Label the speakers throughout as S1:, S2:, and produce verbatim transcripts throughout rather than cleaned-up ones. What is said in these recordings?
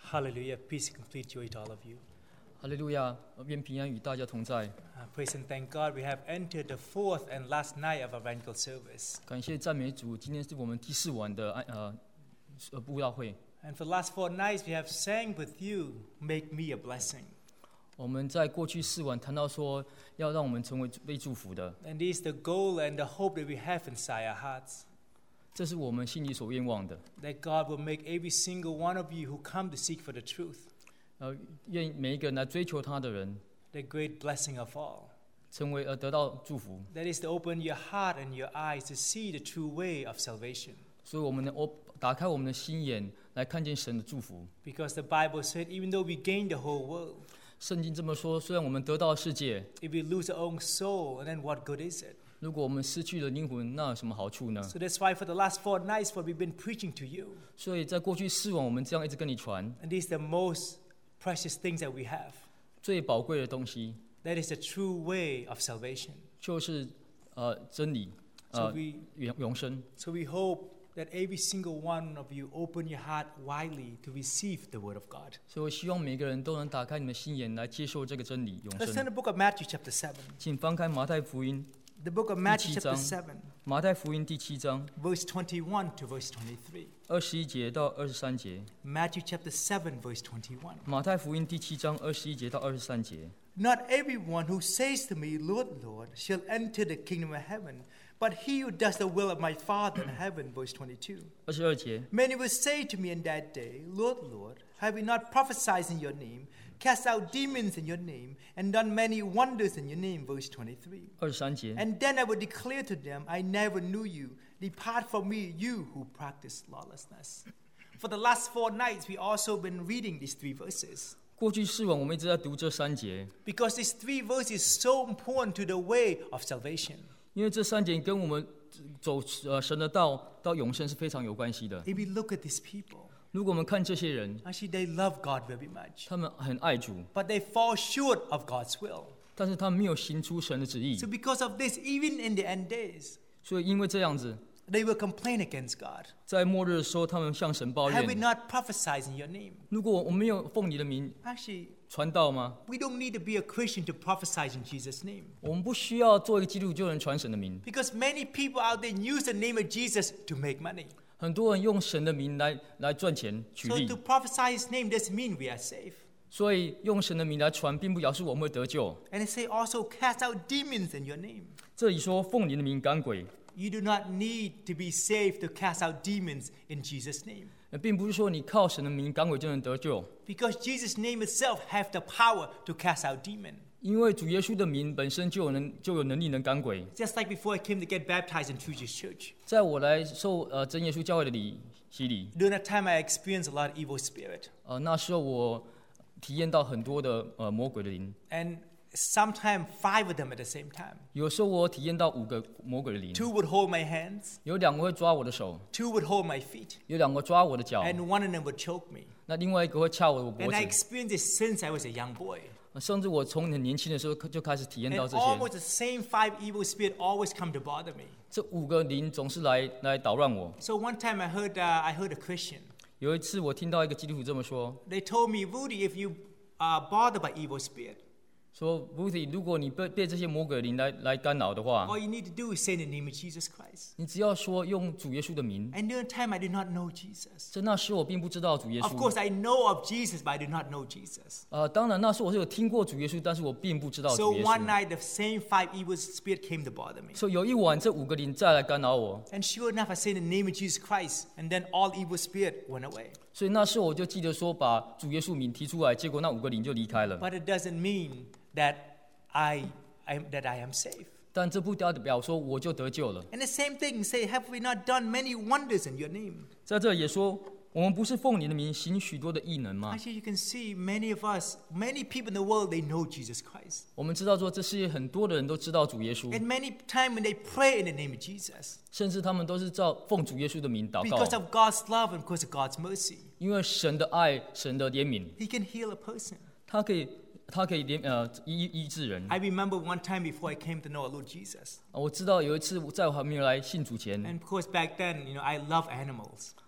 S1: Hallelujah. Peace and complete joy to all of you.
S2: 哈利路亚，愿平安与大家同在。
S1: Uh, praise and thank God we have entered the fourth and last night of our evangelical service.
S2: 感谢赞美主，今天是我们第四晚的呃呃布道会。
S1: And for the last four nights we have sang with you, Make Me a Blessing.
S2: 我们在过去四晚谈到说，要让我们成为被祝福的，
S1: And this is the goal and the hope that we have inside our hearts.
S2: 这是我们心里所愿望的。
S1: That God will make every single one of you who come to seek for the truth
S2: 呃，愿每一个人来追求他的人，
S1: the great blessing of all.
S2: 成为呃得到祝福。
S1: That is to open your heart and your eyes to see the true way of salvation.
S2: 所以我们能我打开我们的心眼，来看见神的祝福。
S1: Because the Bible said, even though we gain the whole world,
S2: 圣经这么说，虽然我们得到世界，
S1: if we lose our own soul, and then what good is it?
S2: 如果我们失去了灵魂，那有什么好处呢？
S1: So that's why for the last four nights, what we've been preaching to you,
S2: 所以在过去四晚，我们这样一直跟你传
S1: and these are the most precious things that we have.
S2: 最宝贵的东西，
S1: That is the true way of salvation.
S2: 就是呃真理，
S1: So
S2: 呃
S1: we,
S2: 永永生。
S1: so we hope that every single one of you open your heart widely to receive the word of God.
S2: 所以我希望每个人都能打开你的心眼，来接受这个真理永
S1: Let's turn
S2: 生。
S1: the book of Matthew chapter seven.
S2: 请翻开马太福音，
S1: The book of Matthew
S2: 第七
S1: chapter
S2: 章。
S1: seven,
S2: 马太福音第七章
S1: verse twenty-one to verse twenty-three.
S2: 二十一节到二十三节。
S1: Matthew chapter seven, verse twenty-one.
S2: 马太福音第七章二十一节到二十三节。
S1: Not everyone who says to me, Lord, Lord, shall enter the kingdom of heaven, but he who does the will of my Father in heaven. Verse twenty-two.
S2: 二十二节，
S1: Many will say to me in that day, Lord, Lord, have we not prophesied in your name, cast out demons in your name, and done many wonders in your name? Verse twenty-three.
S2: 二十三节。
S1: And then I will declare to them, I never knew you. Depart from me, you who practice lawlessness. For the last four nights, we also been reading these three verses.
S2: 过去四晚我们一直在读这三节，
S1: Because these three verses so important to the way of salvation.
S2: 因为这三节跟我们走呃神的道到永生是非常有关系的。
S1: If we look at these people,
S2: 如果我们看这些人，
S1: actually they love God very much,
S2: 他们很爱主，
S1: but they fall short of God's will.
S2: 但是他们没有行出神的旨意
S1: So，because of this, even in the end days,
S2: 所以因为这样子，
S1: they will complain against God.
S2: 在末日的时候，他们向神抱
S1: Have we
S2: 怨：
S1: not prophesied in your name?
S2: 如果我没有奉你的名
S1: Actually,
S2: 传道吗？
S1: we don't need to be a Christian to prophesy in Jesus' name.
S2: 我们不需要做一个基督徒就能传神的名。
S1: Because many people out there use the name of Jesus to make money.
S2: 很多人用神的名来来赚钱取
S1: So
S2: 利
S1: to，prophesy His name doesn't mean we are safe.
S2: 所以用神的名来传，并不表示我们会得救。
S1: And they say also cast out demons in your name.
S2: 这里说奉你的名赶鬼，
S1: You do not need to be saved to cast out demons in Jesus' name.
S2: 呃并不是说你靠神的名赶鬼就能得救，
S1: Because Jesus' name itself have the power to cast out demons.
S2: 因为主耶稣的名本身就有能就有能力能赶鬼。
S1: Just like before I came to get baptized into this church.
S2: 在我来受呃真耶稣教会的礼洗礼，
S1: During that time I experienced a lot of evil spirit.
S2: 呃那时候我体验到很多的呃魔鬼的灵，
S1: And sometimes five of them at the same time.
S2: 有时候我体验到五个魔鬼的灵，
S1: Two would hold my hands,
S2: 有两个会抓我的手，
S1: two would hold my feet,
S2: 有两个抓我的脚，
S1: and one of them would choke me.
S2: 那另外一个会掐我的脖
S1: And I
S2: 子。
S1: experienced this since I was a young boy.
S2: 甚至我从很年轻的时候就开始体验
S1: And
S2: 到这些，
S1: almost the same five evil spirits always come to bother me.
S2: 这五个灵总是来来捣乱我。
S1: So one time I heard, uh, I heard a Christian.
S2: 有一次我听到一个基督徒这么说，
S1: They told me, Rudy, if you are bothered by evil spirit,
S2: 说 Ruthie， 如果你被被这些魔鬼灵来来干扰的话，
S1: all you need to do is say the name of Jesus Christ.
S2: 你只要说用主耶稣的名。
S1: And during time I did not know Jesus.
S2: 在那时我并不知道主耶
S1: Of
S2: 稣，
S1: course I know of Jesus, but I did not know Jesus.
S2: 呃，当然那时我是有听过主耶稣，但是我并不知道
S1: So
S2: 主耶
S1: one
S2: 稣。
S1: night the same five evil spirits came to bother me.
S2: 所以有一晚这五个灵再来干扰我，
S1: And sure enough, I said the name of Jesus Christ, and then all evil spirit went away.
S2: 所以那时候我就记得说把主耶稣名提出来，结果那五个灵就离开了。
S1: But it doesn't mean that I, I that I am safe.
S2: 但这不代表说我就得救了。
S1: And the same thing, say, have we not done many wonders in your name?
S2: 在这也说，我们不是奉你的名行许多的异能吗？
S1: Actually, you can see many of us, many people in the world, they know Jesus Christ.
S2: 我们知道说，这世界很多的人都知道主耶稣，
S1: And many times when they pray in the name of Jesus,
S2: 甚至他们都是照奉主耶稣的名祷
S1: because
S2: 告，
S1: of God's love and because of God's mercy,
S2: 因为神的爱、神的怜悯，
S1: He can heal a person.
S2: 他可以，他可以怜呃医医治人。
S1: I remember one time before I came to know our Lord Jesus.
S2: 我知道有一次在我还没有来信主前，
S1: And of course, back then, you know, I love animals.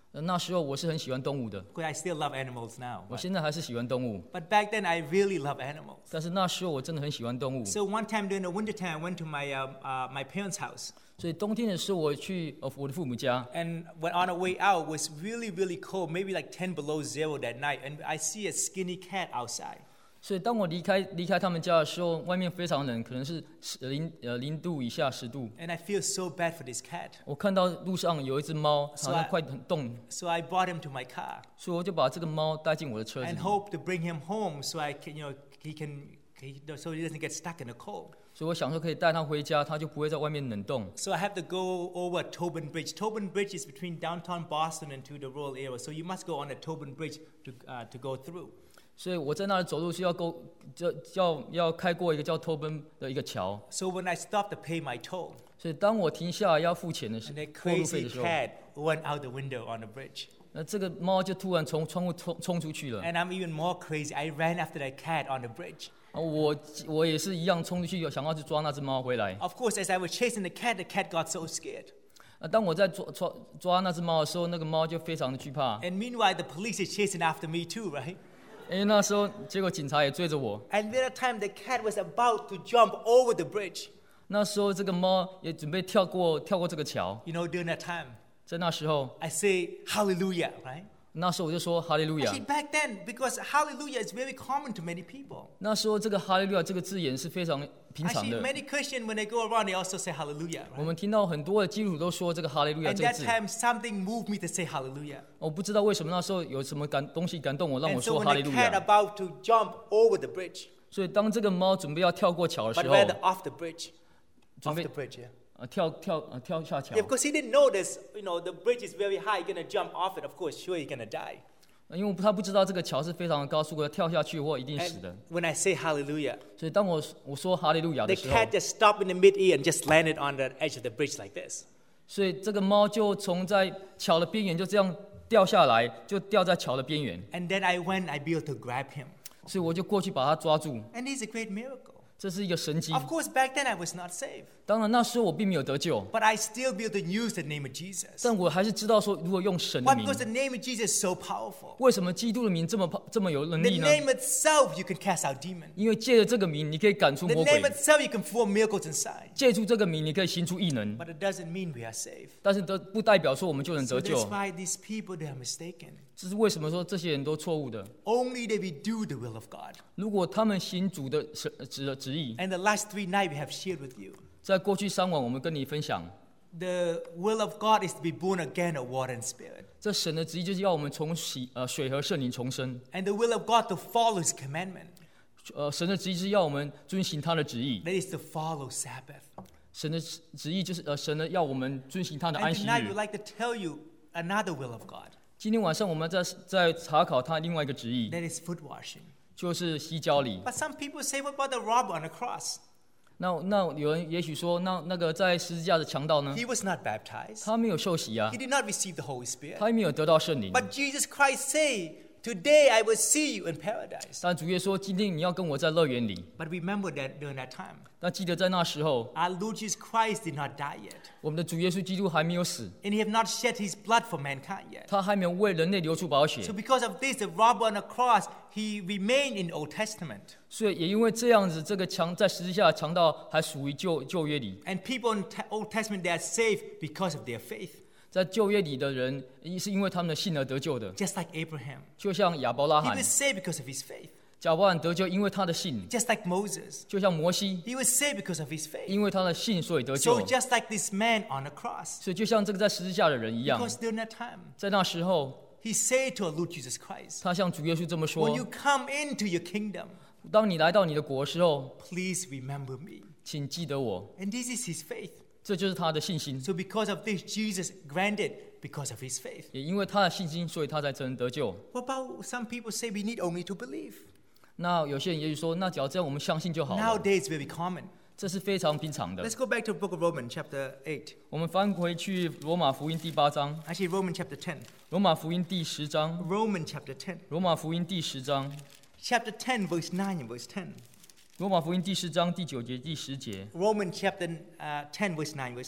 S2: 呃那时候我是很喜欢动物的，
S1: Because I still love animals now.
S2: 我
S1: But,
S2: 现在还是喜欢动物，
S1: but back then, I really love animals.
S2: 但是那时候我真的很喜欢动物。
S1: So one time during the winter time, I went to my, uh, uh, my parents' house.
S2: 所以冬天的时候，我去呃我的父母家，
S1: And when on the way out, it was really, really cold, maybe like ten below zero that night. And I see a skinny cat outside.
S2: 所以当我离开离开他们家的时候，外面非常冷，可能是十零呃零度以下十度。
S1: And I feel so bad for this cat.
S2: 我看到路上有一只猫，好
S1: So
S2: 像
S1: I-
S2: 快很冻，
S1: So I brought him to my car
S2: 所以我就把这个猫带进我的车子
S1: and
S2: 里，
S1: hope to bring him home so I can, you know, he can, he, so he doesn't get stuck in the cold.
S2: 所以我想说可以带它回家，它就不会在外面冷冻。
S1: So I have to go over Tobin Bridge. Tobin Bridge is between downtown Boston and to the rural area. So you must go on the Tobin Bridge to, uh, to go through.
S2: 所以我在那里走路是要够，就要要开过一个叫 Tobin 的一个桥。
S1: So when I stopped to pay my toll,
S2: 所以当我停下来要付钱的时
S1: and
S2: 候
S1: that，
S2: 过路费
S1: crazy
S2: 的时候，
S1: cat went out the window on the bridge.
S2: 那这个猫就突然从窗户冲冲出去了。
S1: And I'm even more crazy. I ran after that cat on the bridge.
S2: 啊我我也是一样冲出去，想要去抓那只猫回来。
S1: Of course, as I was chasing the cat, the cat got so scared.
S2: 啊，当我在抓抓抓那只猫的时候，那个猫就非常的惧怕。
S1: And meanwhile, the police is chasing after me too, right?
S2: 因为那时候结果警察也追着我，
S1: And then a time the cat was about to jump over the bridge.
S2: 那时候这个猫也准备跳过跳过这个桥。
S1: You know, during that time,
S2: 在那时候，
S1: I say hallelujah, right?
S2: 那时候我就说哈利路亚
S1: Actually,。back then, because hallelujah is very common to many people.
S2: 那时候这个哈利路亚这个字眼是非常平常
S1: Actually,
S2: 的。
S1: many Christians, when they go around, they also say hallelujah,
S2: 我
S1: right?
S2: 们听到很多的基督徒都说这个哈利路亚
S1: And
S2: 这个
S1: that
S2: 字，
S1: time, something moved me to say hallelujah.
S2: 我不知道为什么那时候有什么感东西感动我，让我
S1: And so
S2: 说哈利
S1: when the
S2: 路
S1: cat
S2: 亚。
S1: about to jump over the bridge,
S2: 所以当这个猫准备要跳过桥的
S1: but
S2: 时候，
S1: rather off the bridge, off
S2: 准备
S1: the bridge, yeah.
S2: 呃跳跳呃跳下桥
S1: Yeah,，because he didn't know this, you know, the bridge is very high. You're gonna jump off it, of course, sure you're gonna die.
S2: 因为他不知道这个桥是非常的高，如果跳下去或一定死
S1: And
S2: 的。
S1: when I say hallelujah,
S2: 所以当我我说哈利路亚
S1: the
S2: 的时候，
S1: cat just stopped in the mid-air and just landed on the edge of the bridge like this.
S2: 所以这个猫就从在桥的边缘就这样掉下来，就掉在桥的边缘。
S1: And then I went, I be able to grab him.
S2: 所以我就过去把它抓住，
S1: And it's a great miracle.
S2: 这是一个神迹。
S1: Of course, back then I was not saved.
S2: 当然那时候我并没有得救，
S1: But I still be able to use the name of Jesus.
S2: 但我还是知道说如何用神的
S1: Why?
S2: 名。
S1: Because the name of Jesus is so powerful.
S2: 为什么基督的名这么这么有能
S1: The
S2: 力呢？
S1: name itself, you can cast out demons.
S2: 因为借着这个名，你可以赶出
S1: The
S2: 魔
S1: name
S2: 鬼；
S1: itself, you can perform miracles and signs.
S2: 借助这个名，你可以行出异能。
S1: But it doesn't mean we are saved.
S2: 但是都不代表说我们就能
S1: So
S2: 得救
S1: that's。why these people, they are mistaken.
S2: 这是为什么说这些人都错误的？
S1: Only they will do the will of God.
S2: 如果他们行主的旨旨旨意，
S1: And the last three nights we have shared with you.
S2: 在过去三晚我们跟你分享，
S1: The will of God is to be born again of water and spirit.
S2: 这神的旨意就是要我们从洗呃水和圣灵重生。
S1: And the will of God to follow His commandment.
S2: 呃，神的旨意是要我们遵行他的旨意。
S1: That is to follow Sabbath.
S2: 神的旨旨意就是呃，神的要我们遵行他的
S1: And
S2: 安息
S1: tonight
S2: 日
S1: we'd。like to tell you another will of God.
S2: 今天晚上我们在在查考他另外一个旨意，
S1: That is foot washing.
S2: 就是洗脚礼。
S1: But some people say, what about the robber on the cross?
S2: 那那有人也许说，那那个在十字架的强盗呢？
S1: He was not baptized.
S2: 他没有受洗啊
S1: He，did not receive the Holy Spirit.
S2: 他也没有得到圣灵。
S1: But Jesus Christ say, today I will see you in paradise.
S2: 但主耶稣说，今天你要跟我在乐园里。
S1: But remember that during that time,
S2: 但记得在那时候，
S1: our Lord Jesus Christ did not die yet.
S2: 我们的主耶稣基督还没有死，
S1: And he have not shed his blood for mankind yet.
S2: 他还没有为人类流出宝血
S1: So，because of this, the robber on the cross, he remained in the Old Testament.
S2: 所以也因为这样子，这个强在十字架的强盗还属于旧旧约里。
S1: And people in the Old Testament, they are saved because of their faith.
S2: 在旧约里的人，是因为他们的信而得救的，
S1: Just like Abraham.
S2: 就像亚伯拉
S1: He
S2: 罕，
S1: was saved because of his faith.
S2: 亚伯拉罕得救，因为他的信；
S1: Just like Moses.
S2: 就像摩西，
S1: He was saved because of his faith.
S2: 因为他的信所以得
S1: So
S2: 救。
S1: just like this man on the cross.
S2: 所以就像这个在十字架的人一样，
S1: Because during that time,
S2: 在那时候，
S1: he said to our Lord Jesus Christ,
S2: 他向主耶稣这么说
S1: when you：“ come into your kingdom,
S2: 当你来到你的国的时候，
S1: please remember me.
S2: 请记得我。
S1: And this is his faith. ”
S2: 这就是他的信心。
S1: So because of this, Jesus granted because of his faith.
S2: 也因为他的信心，所以他才真得救。
S1: What about some people say we need only to believe?
S2: 那有些人也许说，那只要这样，我们相信就好了。
S1: Nowadays, it's very common.
S2: 这是非常平常的
S1: Let's。go back to the book of Romans, chapter eight.
S2: 我们翻回去罗马福音第八章，
S1: Actually, Romans chapter ten.
S2: 罗马福音第十章，
S1: Romans chapter ten.
S2: 罗马福音第十章，
S1: Chapter ten, verse nine and verse ten.
S2: 罗马福音第十章第九节、第十节。
S1: Romans chapter uh, ten, verse nine, verse ten.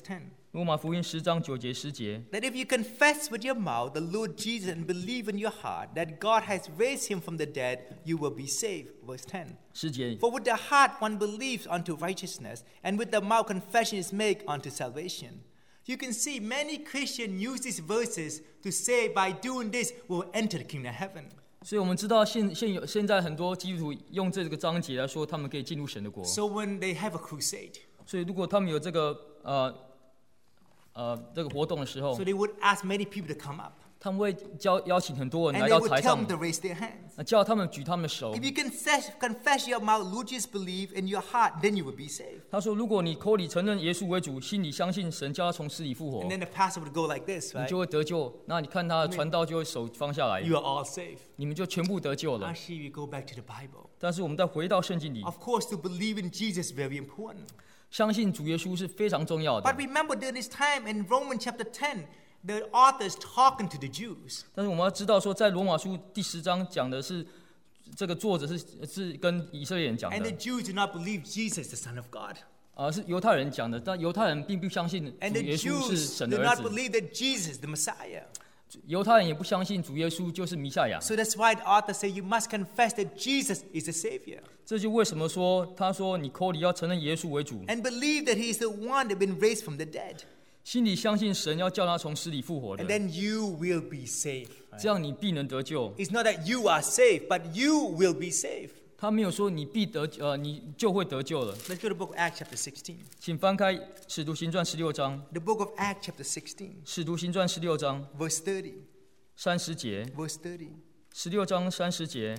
S2: 罗马福音十章九节十节。
S1: that if you confess with your mouth the Lord Jesus and believe in your heart that God has raised him from the dead, you will be saved. Verse ten.
S2: 十节。
S1: For with the heart one believes unto righteousness, and with the mouth confession is made unto salvation. You can see many Christians use these verses to say by doing this we'll enter the kingdom of heaven.
S2: 所以我们知道现现有现在很多基督徒用这个章节来说，他们可以进入神的国。
S1: So when they have a crusade,
S2: 所以如果他们有这个呃呃这个活动的时候
S1: so，they would ask many people to come up,
S2: 他们会邀邀请很多人
S1: and
S2: 来
S1: they
S2: 到
S1: would
S2: 台
S1: tell
S2: 上
S1: them，to raise their hands.
S2: 呃叫他们举他们的手
S1: If。you confess, confess your mouth, Lord Jesus believe in your heart, then you will be saved.
S2: 他说，如果你口里承认耶稣为主，心里相信神叫他从死里复活
S1: And，then the pastor would go like this,
S2: 你
S1: right?
S2: 就会得救。那你看他的传道就会手放下来，
S1: You are all saved.
S2: 你们就全部得救了。
S1: Actually, we go back to the Bible.
S2: 但是我们再回到圣经里，
S1: Of course, to believe in Jesus is very important.
S2: 相信主耶稣是非常重要
S1: But
S2: 的。
S1: remember during this time in Romans chapter ten, the author is talking to the Jews.
S2: 但是我们要知道说，在罗马书第十章讲的是，这个作者是是跟以色列人讲
S1: And the
S2: 的，
S1: Jews do not believe Jesus is the Son of God.
S2: 啊、是犹太人讲的，但犹太人并不相信
S1: And
S2: 主
S1: the
S2: 耶稣是
S1: Jews
S2: 神
S1: do
S2: 的儿
S1: not
S2: 子，
S1: believe that Jesus is the Messiah.
S2: 犹太人也不相信主耶稣就是弥赛亚。
S1: So that's why the author says you must confess that Jesus is the Savior.
S2: 这就为什么说他说你口里要承认耶稣为主，
S1: And believe that He is the one that has been raised from the dead.
S2: 心里相信神要叫他从死里复活的
S1: And，then you will be saved.
S2: 这样你必能得救。
S1: It's not that you are saved, but you will be saved.
S2: 他没有说你必得呃你就会得救了。
S1: Let's go to the book of Acts chapter sixteen.
S2: 请翻开《使徒行传》十六章，
S1: The book of Acts chapter sixteen,
S2: 《使徒行传》十六章
S1: verse thirty.
S2: 三十节，
S1: Verse thirty.
S2: 十六章三十节。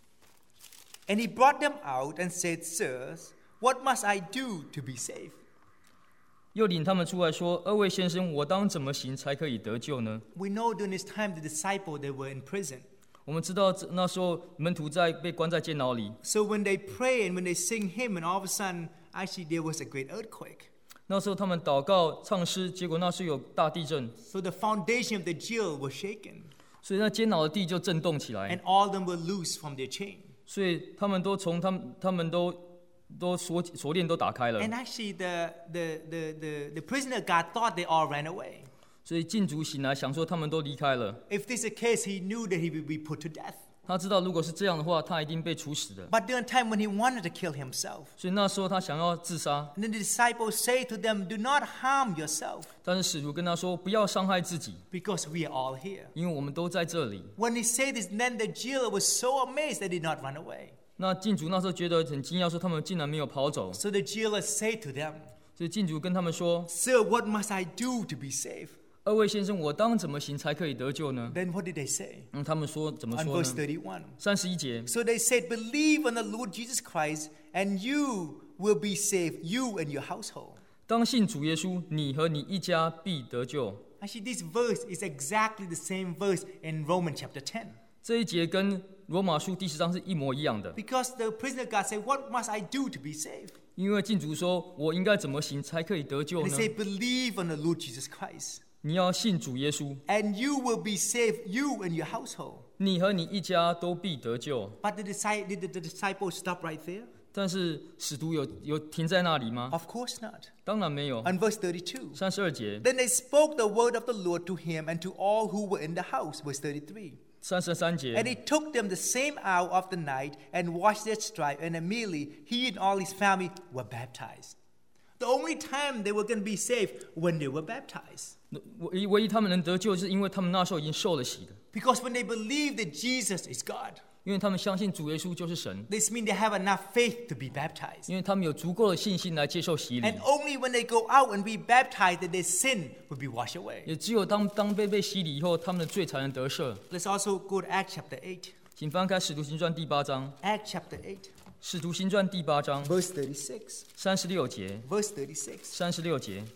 S1: And he brought them out and said, Sirs, what must I do to be saved?
S2: 又领他们出来说：“二位先生，我当怎么行才可以得救呢
S1: We know during this time the disciples, they were in prison. ？”
S2: 我们知道这那时候门徒在被关在监牢里，
S1: So when they pray and when they sing hymn, and all of a sudden, actually there was a great earthquake.
S2: 那时候他们祷告唱诗，结果那时候有大地震，
S1: So the foundation of the jail was shaken,
S2: 所以那监牢的地就震动起来
S1: and，all of them were loose from their chain.
S2: 所以他们都从他们他们都都锁锁链都打开了
S1: And，actually the, the, the, the, the prisoner guard thought they all ran away.
S2: 所以禁足醒来想说他们都离开了。
S1: If this is the case, he knew that he would be put to death.
S2: 他知道如果是这样的话，他一定被处死的。
S1: But during a time when he wanted to kill himself,
S2: 所以那时候他想要自杀，
S1: and then the disciples say to them, Do not harm yourself,
S2: 但是使徒跟他说不要伤害自己，
S1: because we are all here.
S2: 因为我们都在这里。
S1: When he said this, then the jailer was so amazed they did not run away.
S2: 那禁主那时候觉得很惊讶，说他们竟然没有跑走，
S1: So the jailer said to them,
S2: 所以禁主跟他们说
S1: Sir, what must I do to be saved?：“
S2: 二位先生，我当怎么行才可以得救呢
S1: Then what did they say?？”
S2: 嗯，他们说怎么
S1: On
S2: 说
S1: verse
S2: 呢？
S1: thirty-one.
S2: 三十一节，
S1: So they said, Believe on the Lord Jesus Christ, and you will be saved, you and your household.
S2: 当信主耶稣，你和你一家必得救。
S1: Actually, this verse is exactly the same verse in Romans chapter ten.
S2: 这一节跟罗马书第十章是一模一样的，
S1: Because the prisoner God said, What must I do to be saved?
S2: 因为禁主说：“我应该怎么行才可以得救
S1: They
S2: 呢
S1: say, Believe on the Lord Jesus Christ,
S2: 你要信主耶稣，
S1: and you will be saved, you and your household.
S2: 你和你一家都必得救。
S1: But the, disci- did the, the disciples stop right there? ”
S2: 但是使徒有有停在那里吗？
S1: Of course not.
S2: 当然没有。
S1: On verse thirty-two.
S2: 三十二节、
S1: Then they spoke the word of the Lord to him and to all who were in the house. Verse thirty-three.
S2: 三十三
S1: And
S2: 节，
S1: he took them the same hour of the night and washed their stripes, and immediately he and all his family were baptized. The only time they were going to be saved when they were baptized.
S2: 唯唯一他们能得救，是因为他们那时候已经受了洗的，
S1: Because when they believe that Jesus is God,
S2: 因为他们相信主耶稣就是神，
S1: this means they have enough faith to be baptized.
S2: 因为他们有足够的信心来接受洗礼
S1: And。only when they go out and be baptized that their sin will be washed away.
S2: 也只有当当被被洗礼以后，他们的罪才能得赦。
S1: Let's also go to Acts chapter eight.
S2: 请翻开《使徒行传》第八章，《
S1: Acts chapter eight,
S2: 使徒行传》第八章
S1: verse thirty-six.
S2: 三十六节，
S1: Verse thirty-six.
S2: 三十六节。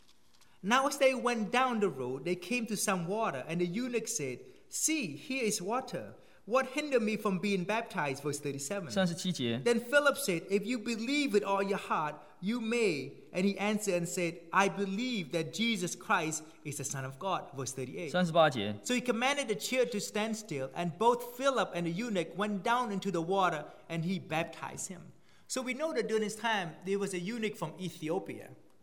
S1: Now as they went down the road, they came to some water, and the eunuch said, See, here is water. What hindered me from being baptized? Verse thirty-seven.
S2: 三十七节，
S1: Then Philip said, If you believe with all your heart, you may. And he answered and said, I believe that Jesus Christ is the Son of God. Verse thirty-eight.
S2: 三十八节，
S1: So he commanded the chariot to stand still, and both Philip and the eunuch went down into the water, and he baptized him. So we know that during this time, there was a eunuch from Ethiopia.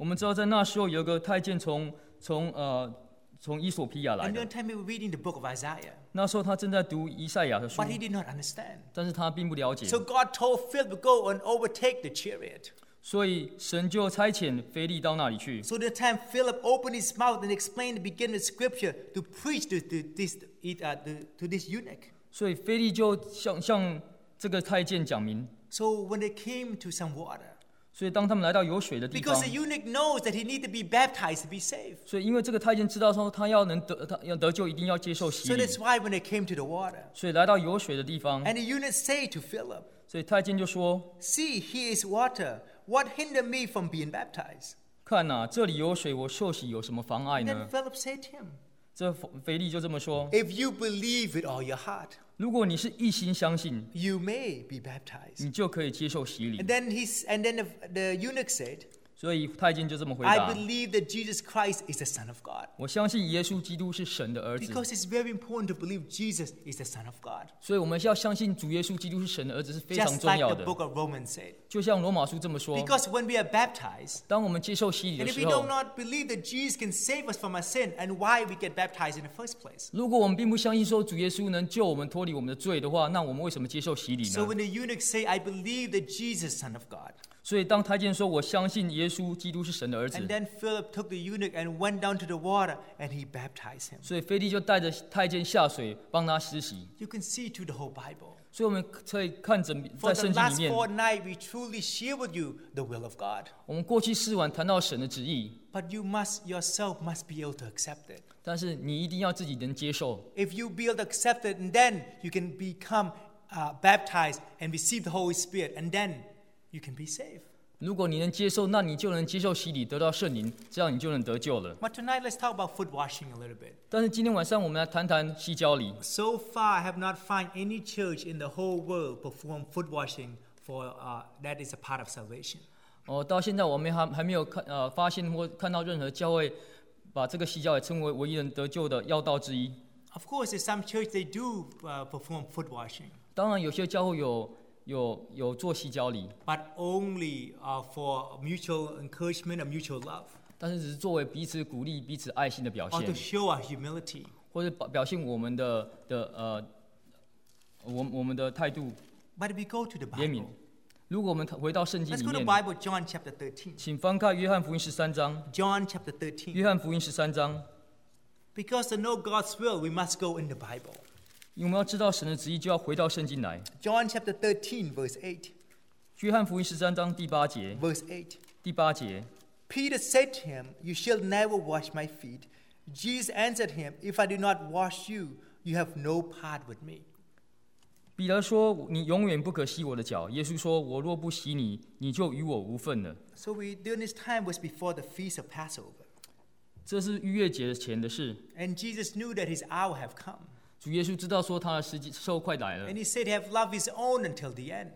S2: 我们知道在那时候有一个太监从从呃从伊索比亚来
S1: And
S2: 的
S1: one，time we were reading the book of Isaiah,
S2: 那时候他正在读以赛亚的书
S1: but，he did not understand.
S2: 但是他并不了解，
S1: So God told Philip to go and overtake the chariot.
S2: 所以神就差遣腓利到那里去。
S1: So the time Philip opened his mouth and explained the beginning of Scripture to preach to, to, this, uh, to, to this eunuch.
S2: 所以腓利就向向这个太监讲明。
S1: So when they came to some water,
S2: 所以当他们来到有水的地方
S1: because，the eunuch knows that he needs to be baptized to be saved.
S2: 所以因为这个太监知道说他要能得他要得救，一定要接受洗
S1: So
S2: 礼，
S1: that's why when they came to the water,
S2: 所以来到有水的地方，
S1: and the eunuch said to Philip,
S2: 所以太监就说
S1: See, here is water. What hindered me from being baptized?：“
S2: 看呐、啊，这里有水，我受洗有什么妨碍
S1: And then
S2: 呢
S1: Philip said to him, ”
S2: 这腓利就这么说
S1: If you believe with all your heart,：“
S2: 如果你是一心相信，
S1: you may be baptized.
S2: 你就可以接受洗礼
S1: And。then, he's, and then the, the eunuch said, ”
S2: 所以太监就这么回
S1: I
S2: 答
S1: believe that Jesus Christ is the Son of God.：“
S2: 我相信耶稣基督是神的儿子。
S1: Because it's very important to believe Jesus is the Son of God. ”
S2: 所以我们要相信主耶稣基督是神的儿子是非常
S1: Just
S2: 重
S1: like
S2: 要
S1: the
S2: 的。
S1: book of Romans said.
S2: 就像罗马书这么说，
S1: Because when we are baptized,
S2: 当我们接受洗礼
S1: and
S2: 的
S1: if we
S2: 时
S1: do
S2: 候，
S1: not believe that Jesus can save us from our sin, and why we get baptized in the first place.
S2: 如果我们并不相信说主耶稣能救我们脱离我们的罪的话，那我们为什么接受洗礼
S1: So
S2: 呢？
S1: when the eunuch say, I believe that Jesus is Son of God.
S2: 所以当太监说我相信耶稣基督是神的儿
S1: And
S2: 子，
S1: then Philip took the eunuch and went down to the water and he baptized him.
S2: 所以腓利就带着太监下水帮他施洗。
S1: You can see through the whole Bible.
S2: 所以我们可以看整
S1: For
S2: 在
S1: the
S2: 圣经里
S1: last
S2: 面，
S1: fortnight, we truly share with you the will of God.
S2: 我们过去试完谈到神的旨意，
S1: But you must, yourself must be able to accept it.
S2: 但是你一定要自己能接受。
S1: If you be able to accept it, and then you can become uh, baptized and receive the Holy Spirit, and then you can be saved.
S2: 如果你能接受，那你就能接受洗礼，得到圣灵，这样你就能得救了。
S1: But tonight, let's talk about foot washing a little bit.
S2: 但是今天晚上我们来谈谈洗脚礼。
S1: So far, I have not found any church in the whole world perform foot washing for uh, that is a part of salvation.
S2: 哦，到现在我们还还没有看呃发现或看到任何教会把这个洗脚礼称为唯一能得救的要道之一。
S1: Of course, there's some church they do uh, perform foot washing,
S2: 当然，有些教会有有有做洗脚礼，
S1: but only uh, for mutual encouragement or mutual love,
S2: 但是只是作为彼此鼓励、彼此爱心的表
S1: or to
S2: 现，
S1: show our humility.
S2: 或者表表现我们的的呃，我我们的态度
S1: But we go to the
S2: 怜悯
S1: Bible.。
S2: 如果我们回到圣经
S1: Let's
S2: 里
S1: go to
S2: 面，
S1: Bible, John chapter thirteen.
S2: 请翻开约翰福音十三章。
S1: John chapter thirteen.
S2: 约翰福音十三章，
S1: Because to know God's will, we must go in the Bible.
S2: 因为我们要知道神的旨意，就要回到圣经来。
S1: John chapter thirteen, verse eight.
S2: 约翰福音十三章第八节，
S1: Verse eight.
S2: 第八节，
S1: Peter said to him, You shall never wash my feet. Jesus answered him, If I do not wash you, you have no part with me.
S2: 彼得说：“你永远不可洗我的脚。”耶稣说：“我若不洗你，你就与我无份了。
S1: So we, during this time was before the feast of Passover. ”
S2: 这是逾越节前的事。
S1: And Jesus knew that his hour have come.
S2: 主耶稣知道说他的时机时候快来了
S1: And，he said he have loved his own until the end.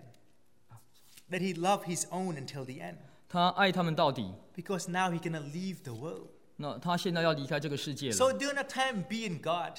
S1: That he loved his own until the end.
S2: 他爱他们到底。
S1: Because now he's going to leave the world.
S2: 那他现在要离开这个世界
S1: So
S2: 了，
S1: during that time, being God,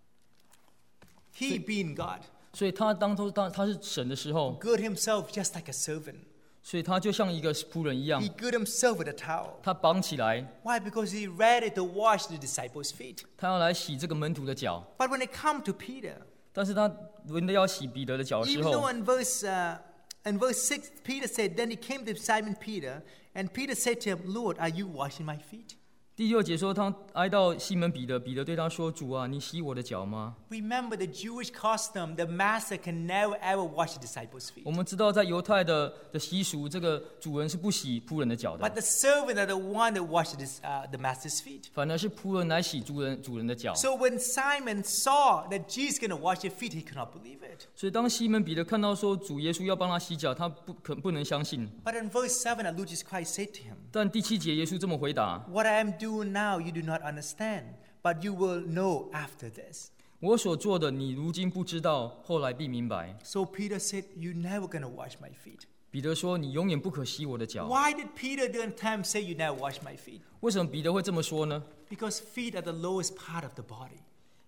S1: he being God,
S2: 所以他当初当他是神的时候，
S1: girded himself just like a servant.
S2: 所以他就像一个仆人一样
S1: He，girded himself with a towel.
S2: 他绑起来，
S1: Why? Because he ready to wash the disciples' feet.
S2: 他要来洗这个门徒的脚。
S1: But when it come to Peter,
S2: 但是他轮到要洗彼得的脚的时
S1: even
S2: 候
S1: though，in verse uh, in verse six, Peter said, then he came to Simon Peter, and Peter said to him, Lord, are you washing my feet?
S2: 第六节说他挨到西门彼得，彼得对他说：“主啊，你洗我的脚吗
S1: Remember the Jewish custom, the master can never ever wash the disciples' feet.？”
S2: 我们知道在犹太的的习俗，这个主人是不洗仆人的脚
S1: But
S2: 的，
S1: the servant are the one that washed this, uh, the master's feet.
S2: 反而是仆人来洗主人主人的脚。
S1: So when Simon saw that Jesus going to wash his feet, he could not believe it.
S2: 所以当西门彼得看到说主耶稣要帮他洗脚，他不可不能相信。
S1: But in verse seven, the Lord Jesus Christ said to him,
S2: 但第七节耶稣这么回答：
S1: What I am doing now, you do not understand, but you will know after this.
S2: 我所做的，你如今不知道，后来必明白。
S1: So Peter said, You're never going to wash my feet.
S2: 彼得说：“你永远不可洗我的脚。
S1: Why did Peter during time say, You never wash my feet? ”
S2: 为什么彼得会这么说呢？
S1: Because feet are the lowest part of the body.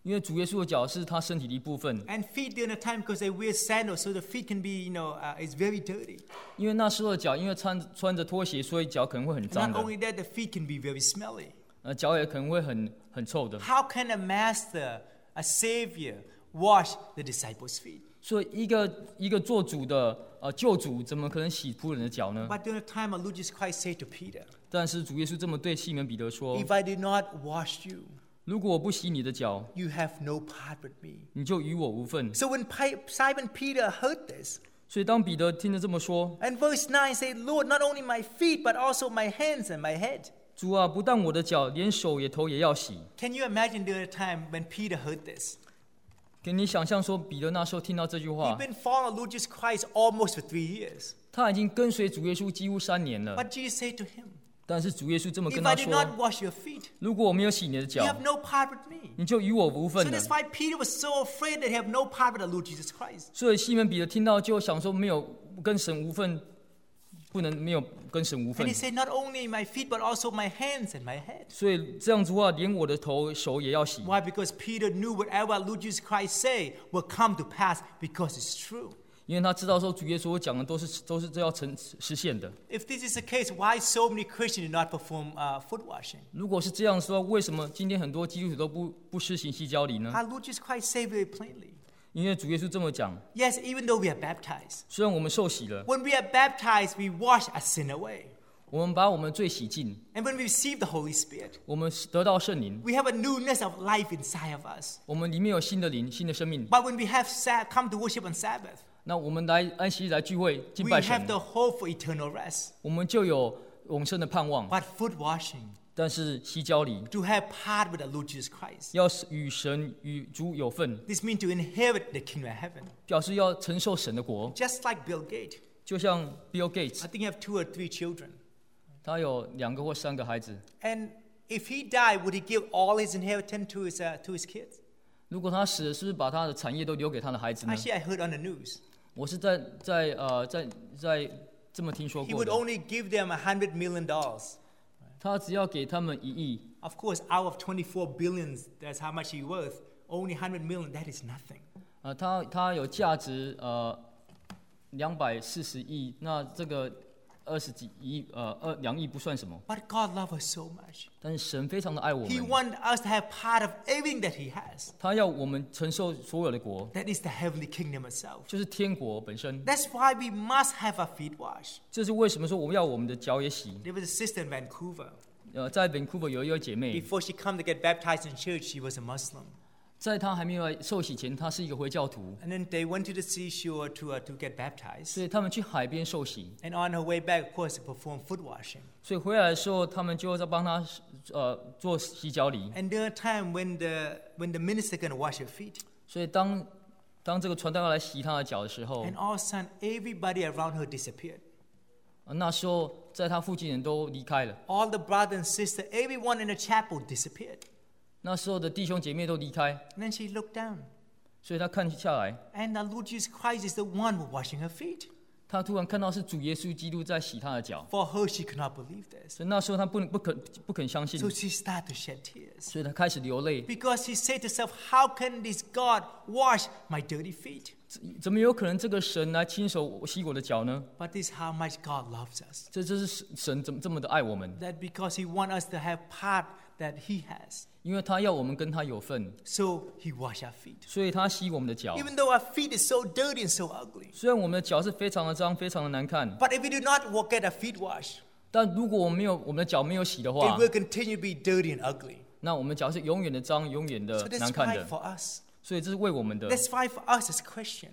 S2: 因为主耶稣的脚是他身体的一部分。
S1: And feet during the time, because they wear sandals, so the feet can be, you know, uh, it's very dirty.
S2: 因为那时候的脚，因为穿穿着拖鞋，所以脚可能会很
S1: And
S2: 脏
S1: not
S2: 的，
S1: only that, the feet can be very smelly.
S2: 呃，脚也可能会很很臭的。
S1: How can a master, a savior, wash the disciples' feet?
S2: 所以一个一个做主的呃救主，怎么可能洗仆人的脚呢？
S1: But during the time, our Lord Jesus Christ said to Peter,
S2: 但是主耶稣这么对西门彼得说
S1: if I do not wash you,
S2: 如果我不洗你的脚，
S1: you have no part with me.
S2: 你就与我无份。
S1: So when Pi- Simon Peter heard this,
S2: 所以当彼得听了这么说，
S1: and verse nine said, Lord, not only my feet, but also my hands and my head.
S2: 主啊，不但我的脚，连手也头也要洗。
S1: Can you imagine during the time when Peter heard this?
S2: 给你想象说，彼得那时候听到这句
S1: He'd
S2: 话，
S1: been following Lord Jesus Christ almost for three years.
S2: 他已经跟随主耶稣几乎三年了。
S1: But Jesus said to him,
S2: 但是主耶稣这么跟
S1: if
S2: 他
S1: I did not
S2: 说：
S1: wash your feet,
S2: 如果我没有洗你的
S1: you
S2: 脚，
S1: have no part with me.
S2: 你就与我无
S1: So
S2: 份了。
S1: that's why Peter was so afraid that he had no part with the Lord Jesus Christ.
S2: 所以西门彼得听到就想说，没有跟神无份，不能没有跟神无
S1: And
S2: 份
S1: he。said, not only my feet, but also my hands and my head.
S2: 所以这样子的话，连我的头手也要洗。
S1: Why? Because Peter knew whatever Lord Jesus Christ say will come to pass because it's true.
S2: 因为他知道说主耶稣讲的都是都是这要成实现的。
S1: If this is the case, why so many Christians do not perform uh, foot washing?
S2: 如果是这样说，为什么今天很多基督徒都不不施行洗脚礼呢？
S1: Our Lord Jesus Christ said very plainly.
S2: 因为主耶稣这么讲，
S1: Yes, even though we are baptized,
S2: 虽然我们受洗了，
S1: when we are baptized, we wash our sin away.
S2: 我们把我们的罪洗净，
S1: And when we receive the Holy Spirit,
S2: 我们得到圣灵，
S1: we have a newness of life inside of us.
S2: 我们里面有新的灵、新的生命。
S1: But when we have sa- come to worship on Sabbath,
S2: 那我们来安息日来聚会敬
S1: we
S2: 拜
S1: have
S2: 神，
S1: the hope for eternal rest.
S2: 我们就有永生的盼望。
S1: But foot washing,
S2: 但是洗脚礼
S1: to have part with the Lord Jesus Christ,
S2: 要与神与主有份，
S1: this means to inherit the kingdom of heaven.
S2: 表示要承受神的国。
S1: Just like Bill Gates,
S2: 就像 Bill Gates，
S1: I think he have two or three children.
S2: 他有两个或三个孩子，
S1: And if he died, would he give all his inheritance to his, uh, to his kids?
S2: 如果他死了，是不是把他的产业都留给他的孩子呢？
S1: Actually, I heard on the news.
S2: 我是在在呃在在这么听说
S1: He
S2: 过
S1: would
S2: 的。
S1: only give them a hundred million dollars.
S2: 他只要给他们一亿，
S1: Of course, out of twenty-four billions, that's how much he worth. Only hundred million, that is nothing.
S2: 呃，他他有价值呃两百四十亿，那这个二十几亿呃二两亿不算什么，
S1: But God loves us so much.
S2: 但是神非常的爱我
S1: He
S2: 们，
S1: wants us to have part of everything that He has.
S2: 他要我们承受所有的国，
S1: That is the heavenly kingdom itself.
S2: 就是天国本身。
S1: That's why we must have our feet washed.
S2: 这是为什么说我们要我们的脚也洗。
S1: There was a sister in Vancouver.
S2: 呃，在 Vancouver 有一位姐妹，
S1: Before she come to get baptized in church, she was a Muslim.
S2: 在她还没有来受洗前，她是一个回教徒，
S1: And then they went to the seashore to, uh, to get baptized.
S2: 所以他们去海边受洗，
S1: And on her way back, of course, to perform foot washing.
S2: 所以回来的时候，他们就在帮她呃做洗脚礼。
S1: And there are times when the, when the minister going to wash her feet.
S2: 所以当当这个传道要来洗她的脚的时候，
S1: And all of a sudden, everybody around her disappeared.
S2: 呃那时候在她附近人都离开了，
S1: All the brothers and sisters, everyone in the chapel disappeared.
S2: 那时候的弟兄姐妹都离开，
S1: And then she looked down.
S2: 所以她看下来，
S1: And the Lord Jesus Christ is the one who washing her feet.
S2: 她突然看到是主耶稣基督在洗她的脚，
S1: For her, she could not believe this.
S2: 所以那时候她不能不肯不肯相信，
S1: So she started to shed tears.
S2: 所以她开始流泪。
S1: Because she said to herself, how can this God wash my dirty feet?
S2: 怎么有可能这个神来亲手洗我的脚呢？
S1: But this is how much God loves us.
S2: 这这是神怎么这么的爱我们？
S1: That because He wants us to have part that He has.
S2: 因为他要我们跟他有份，
S1: So He washed our feet.
S2: 所以他洗我们的脚。
S1: Even though our feet is so dirty and so ugly.
S2: 虽然我们的脚是非常的脏，非常的难看，
S1: But if we do not walk get our feet washed,
S2: 但如果我们没有我们的脚没有洗的
S1: it
S2: 话，
S1: will continue to be dirty and ugly.
S2: 那我们脚是永远的脏，永远
S1: So
S2: 的
S1: that's
S2: 难看
S1: why
S2: 的。
S1: for us.
S2: 所以这是为我们的，
S1: That's why for us as Christian.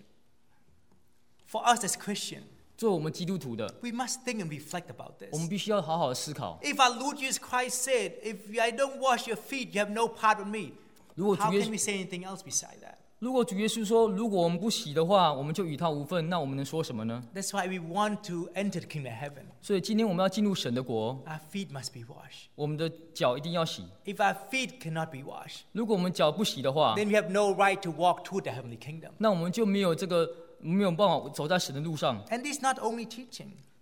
S1: For us as Christian,
S2: 做我们基督徒的，
S1: we must think and reflect about this.
S2: 我们必须要好好的思考。
S1: If our Lord Jesus Christ said, if I don't wash your feet, you have no part with me.
S2: 如果
S1: How
S2: 主耶
S1: can we say anything else beside that?
S2: 如果主耶稣说，如果我们不洗的话，我们就与他无份，那我们能说什么呢？
S1: That's why we want to enter the kingdom of heaven.
S2: 所以今天我们要进入神的国，
S1: Our feet must be washed.
S2: 我们的脚一定要洗。
S1: If our feet cannot be washed,
S2: 如果我们脚不洗的话，
S1: then we have no right to walk toward the heavenly kingdom.
S2: 那我们就没有这个没有办法走在神的路上。
S1: And this is not only teaching.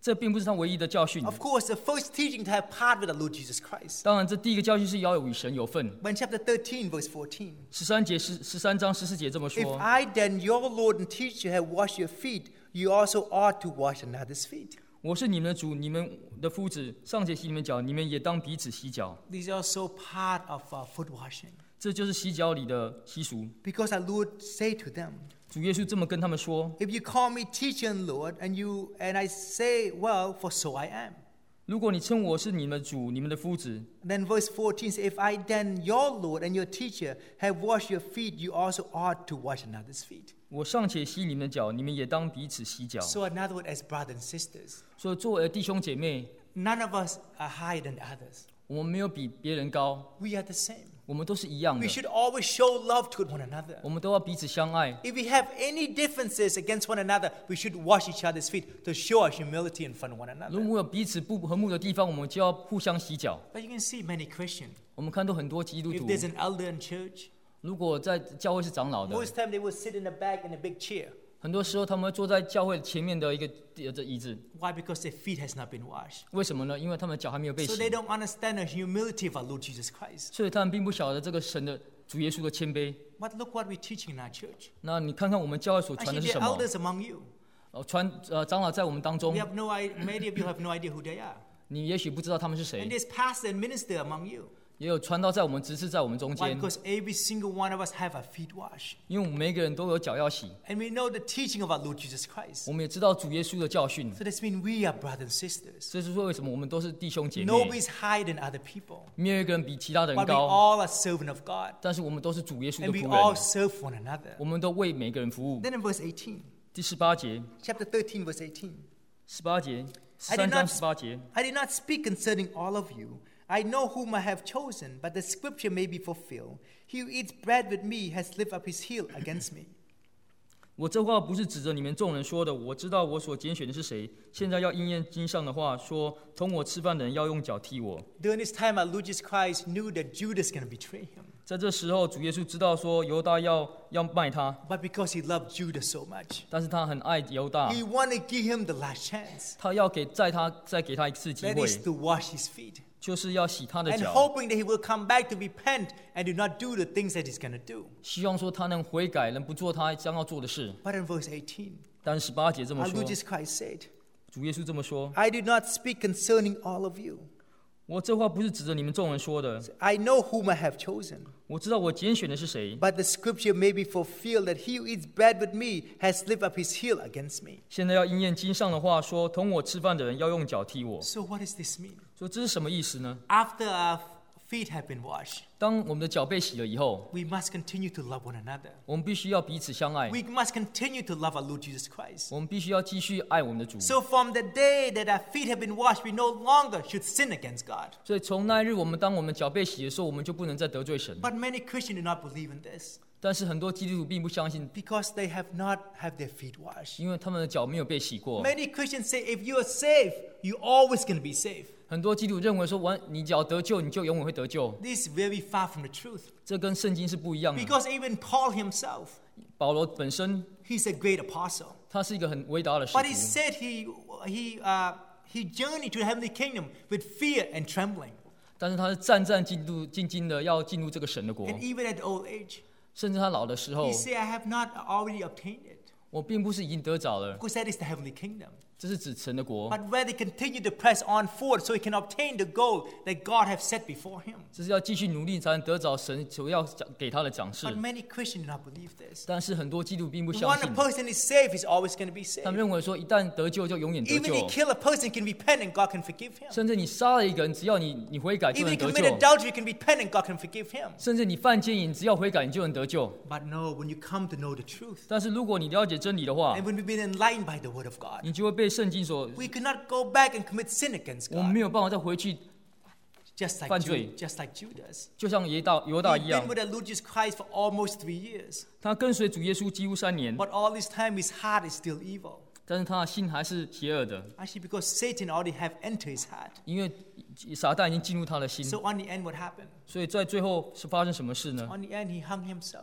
S2: 这并不是他唯一的教训。
S1: Of course, the first teaching to have part with the Lord Jesus Christ.
S2: 当然，这第一个教训是要与神有份。
S1: When chapter thirteen, verse fourteen.
S2: 十三节十十三章十四节这么
S1: If
S2: 说：
S1: I then, your Lord and teacher, have washed your feet, you also ought to wash another's feet.
S2: 我是你们的主，你们的夫子，尚且洗你们脚，你们也当彼此洗脚。
S1: These are also part of uh, foot washing.
S2: 这就是洗脚里的习俗。
S1: Because our Lord said to them,
S2: 主耶稣这么跟他们说：
S1: if you call me teacher and Lord, and you and I say, well, for so I am.
S2: 如果你称我是你们的主，你们的夫子，
S1: Then verse fourteen says, if I then, your Lord and your teacher, have washed your feet, you also ought to wash another's feet.
S2: 我尚且洗你们的脚，你们也当彼此洗脚。
S1: So in other words, as brothers and sisters,
S2: 所以作为弟兄姐妹，
S1: none of us are higher than others.
S2: 我们没有比别人高，
S1: We are the same.
S2: 我们都是一样
S1: We
S2: 的，
S1: should always show love toward one another.
S2: 我们都要彼此相爱。
S1: If we have any differences against one another, we should wash each other's feet to show our humility in front of one
S2: 如
S1: another.
S2: 果有彼此不和睦的地方，我们就要互相洗脚。
S1: But you can see many Christians.
S2: 我们看到很多基督
S1: If
S2: 徒，
S1: there's an elder in church,
S2: 如果在教会是长老的，
S1: most time they will sit in the back in a big chair.
S2: 很多时候他们会坐在教会前面的一个呃这椅子。
S1: Why? Because their feet has not been washed.
S2: 为什么呢？因为他们的脚还没有被
S1: So
S2: 洗
S1: they，don't understand the humility of our Lord Jesus Christ.
S2: 所以他们并不晓得这个神的主耶稣的谦卑。
S1: But look what we're teaching in our church.
S2: 那你看看我们教会所传
S1: Actually,
S2: 的是
S1: there
S2: 什
S1: are
S2: 么？
S1: elders among you.
S2: 呃，传呃长老在我们当中
S1: We，have no idea, many of you have no idea who they are.
S2: 你也许不知道他们是
S1: And
S2: 谁，
S1: there's pastor and minister among you.
S2: 也有传道在我们执事在我们中
S1: Why?
S2: 间，
S1: Because every single one of us have our feet washed.
S2: 因为我们每一个人都有脚要洗，
S1: And we know the teaching of our Lord Jesus Christ.
S2: 我们也知道主耶稣的教训。
S1: So this means we are brothers and sisters.
S2: 这是说为什么我们都是弟兄姐妹，
S1: Nobody's higher than other people.
S2: 没有一个人比其他的人
S1: But we
S2: 高，
S1: all are servants of God.
S2: 但是我们都是主耶稣的
S1: And we
S2: 仆
S1: all
S2: 人，
S1: serve one another.
S2: 我们都为每个人服务。
S1: Then in verse eighteen,
S2: 第十八节，
S1: chapter thirteen, verse eighteen.
S2: 十八节，十
S1: I
S2: 三
S1: did
S2: 章
S1: not,
S2: 十八节。
S1: I did not speak concerning all of you. I know whom I have chosen, but the scripture may be fulfilled. He who eats bread with me has lifted up his heel against me.
S2: 我这话不是指着你们众人说的，我知道我所拣选的是谁。现在要应验经上的话，说同我吃饭的人要用脚踢我。
S1: During this time, our Lord Jesus Christ knew that Judas is going to betray him.
S2: 在这时候，主耶稣知道说犹大要要卖他，
S1: But because he loved Judas so much,
S2: 但是他很爱犹大，
S1: he wanted to give him the last chance.
S2: 他要给在他再给他一次机
S1: That
S2: 会，
S1: is to wash his feet.
S2: 就是要洗他的
S1: And
S2: 脚，
S1: hoping that he will come back to repent and do not do the things that he's going to do.
S2: 希望说他能悔改，能不做他将要做的事。
S1: But in verse eighteen,
S2: 但十八节这么
S1: our
S2: 说
S1: Lord，Jesus Christ said,
S2: 主耶稣这么说：
S1: I did not speak concerning all of you.
S2: 我这话不是指着你们众人说的，
S1: I know whom I have chosen.
S2: 我知道我拣选的是谁。
S1: But the scripture may be fulfilled that he who eats bread with me has lifted up his heel against me.
S2: 现在要应验经上的话，说同我吃饭的人要用脚踢我。
S1: So what does this mean?
S2: 说这是什么意思呢？
S1: After our feet have been washed,
S2: 当我们的脚被洗了以后，
S1: we must continue to love one another.
S2: 我们必须要彼此相爱，
S1: We must continue to love our Lord Jesus Christ.
S2: 我们必须要继续爱我们的主。
S1: So from the day that our feet have been washed, we no longer should sin against God.
S2: 所以从那一日，我们当我们脚被洗的时候，我们就不能再得罪神。
S1: But many Christians do not believe in this
S2: 但是很多基督徒并不相信，
S1: because they have not had their feet washed.
S2: 因为他们的脚没有被洗过。
S1: Many Christians say if you are saved, you're always going to be saved.
S2: 很多基督徒认为说，完你只要得救，你就永远会得救。
S1: This is very far from the truth.
S2: 这跟圣经是不一样的。
S1: Because even Paul himself,
S2: 保罗本身
S1: he's a great apostle.
S2: 他是一个很伟大的使
S1: But he
S2: 徒，
S1: said he, he, uh, he journeyed to the heavenly kingdom with fear and trembling.
S2: 但是他是战战兢兢兢兢的要进入这个神的国，
S1: And even at old age,
S2: 甚至他老的时候
S1: he，said, I have not already obtained it.
S2: 我并不是已经得着了，
S1: Because that is the heavenly kingdom.
S2: 这是指神的国，
S1: But rather continue to press on forward so he can obtain the goal that God has set before him.
S2: 这是要继续努力才能得着神所要给他的奖赏
S1: But。many Christians do not believe this.
S2: 但是很多基督徒并不
S1: When
S2: 相
S1: a
S2: 信，
S1: person is saved, he's always going to be
S2: 他们
S1: saved.
S2: 认为说一旦得救就永远得
S1: Even
S2: 救
S1: if，he kill a person, can repent and God can forgive him.
S2: 甚至你杀了一个人，只要你你悔改就
S1: Even
S2: 能
S1: if
S2: 得
S1: he commit
S2: 救，
S1: adultery, can repent and God can forgive him.
S2: 甚至你犯奸淫，只要悔改你就能得救。
S1: But no, when you come to know the truth,
S2: 但是如果你了解真理的话
S1: and，when we've been enlightened by the word of God,
S2: 你就会被圣经所，
S1: we cannot go back and commit sin against
S2: 我们
S1: God,
S2: 没有办法再回去，
S1: just like,
S2: 犯
S1: Ju-
S2: 罪。
S1: just like Judas.
S2: 就像犹大犹大
S1: He's
S2: 一样
S1: been，with the Lord Jesus Christ for almost three years.
S2: 他跟随主耶稣几乎三年，
S1: But all this time, his heart is still evil.
S2: 但是他的心还是邪恶的，
S1: Actually, because Satan already have entered his heart.
S2: 因为撒旦已经进入他的心，
S1: So on the end, what happened?
S2: 所以在最后是发生什么事呢？
S1: On the end, he hung himself.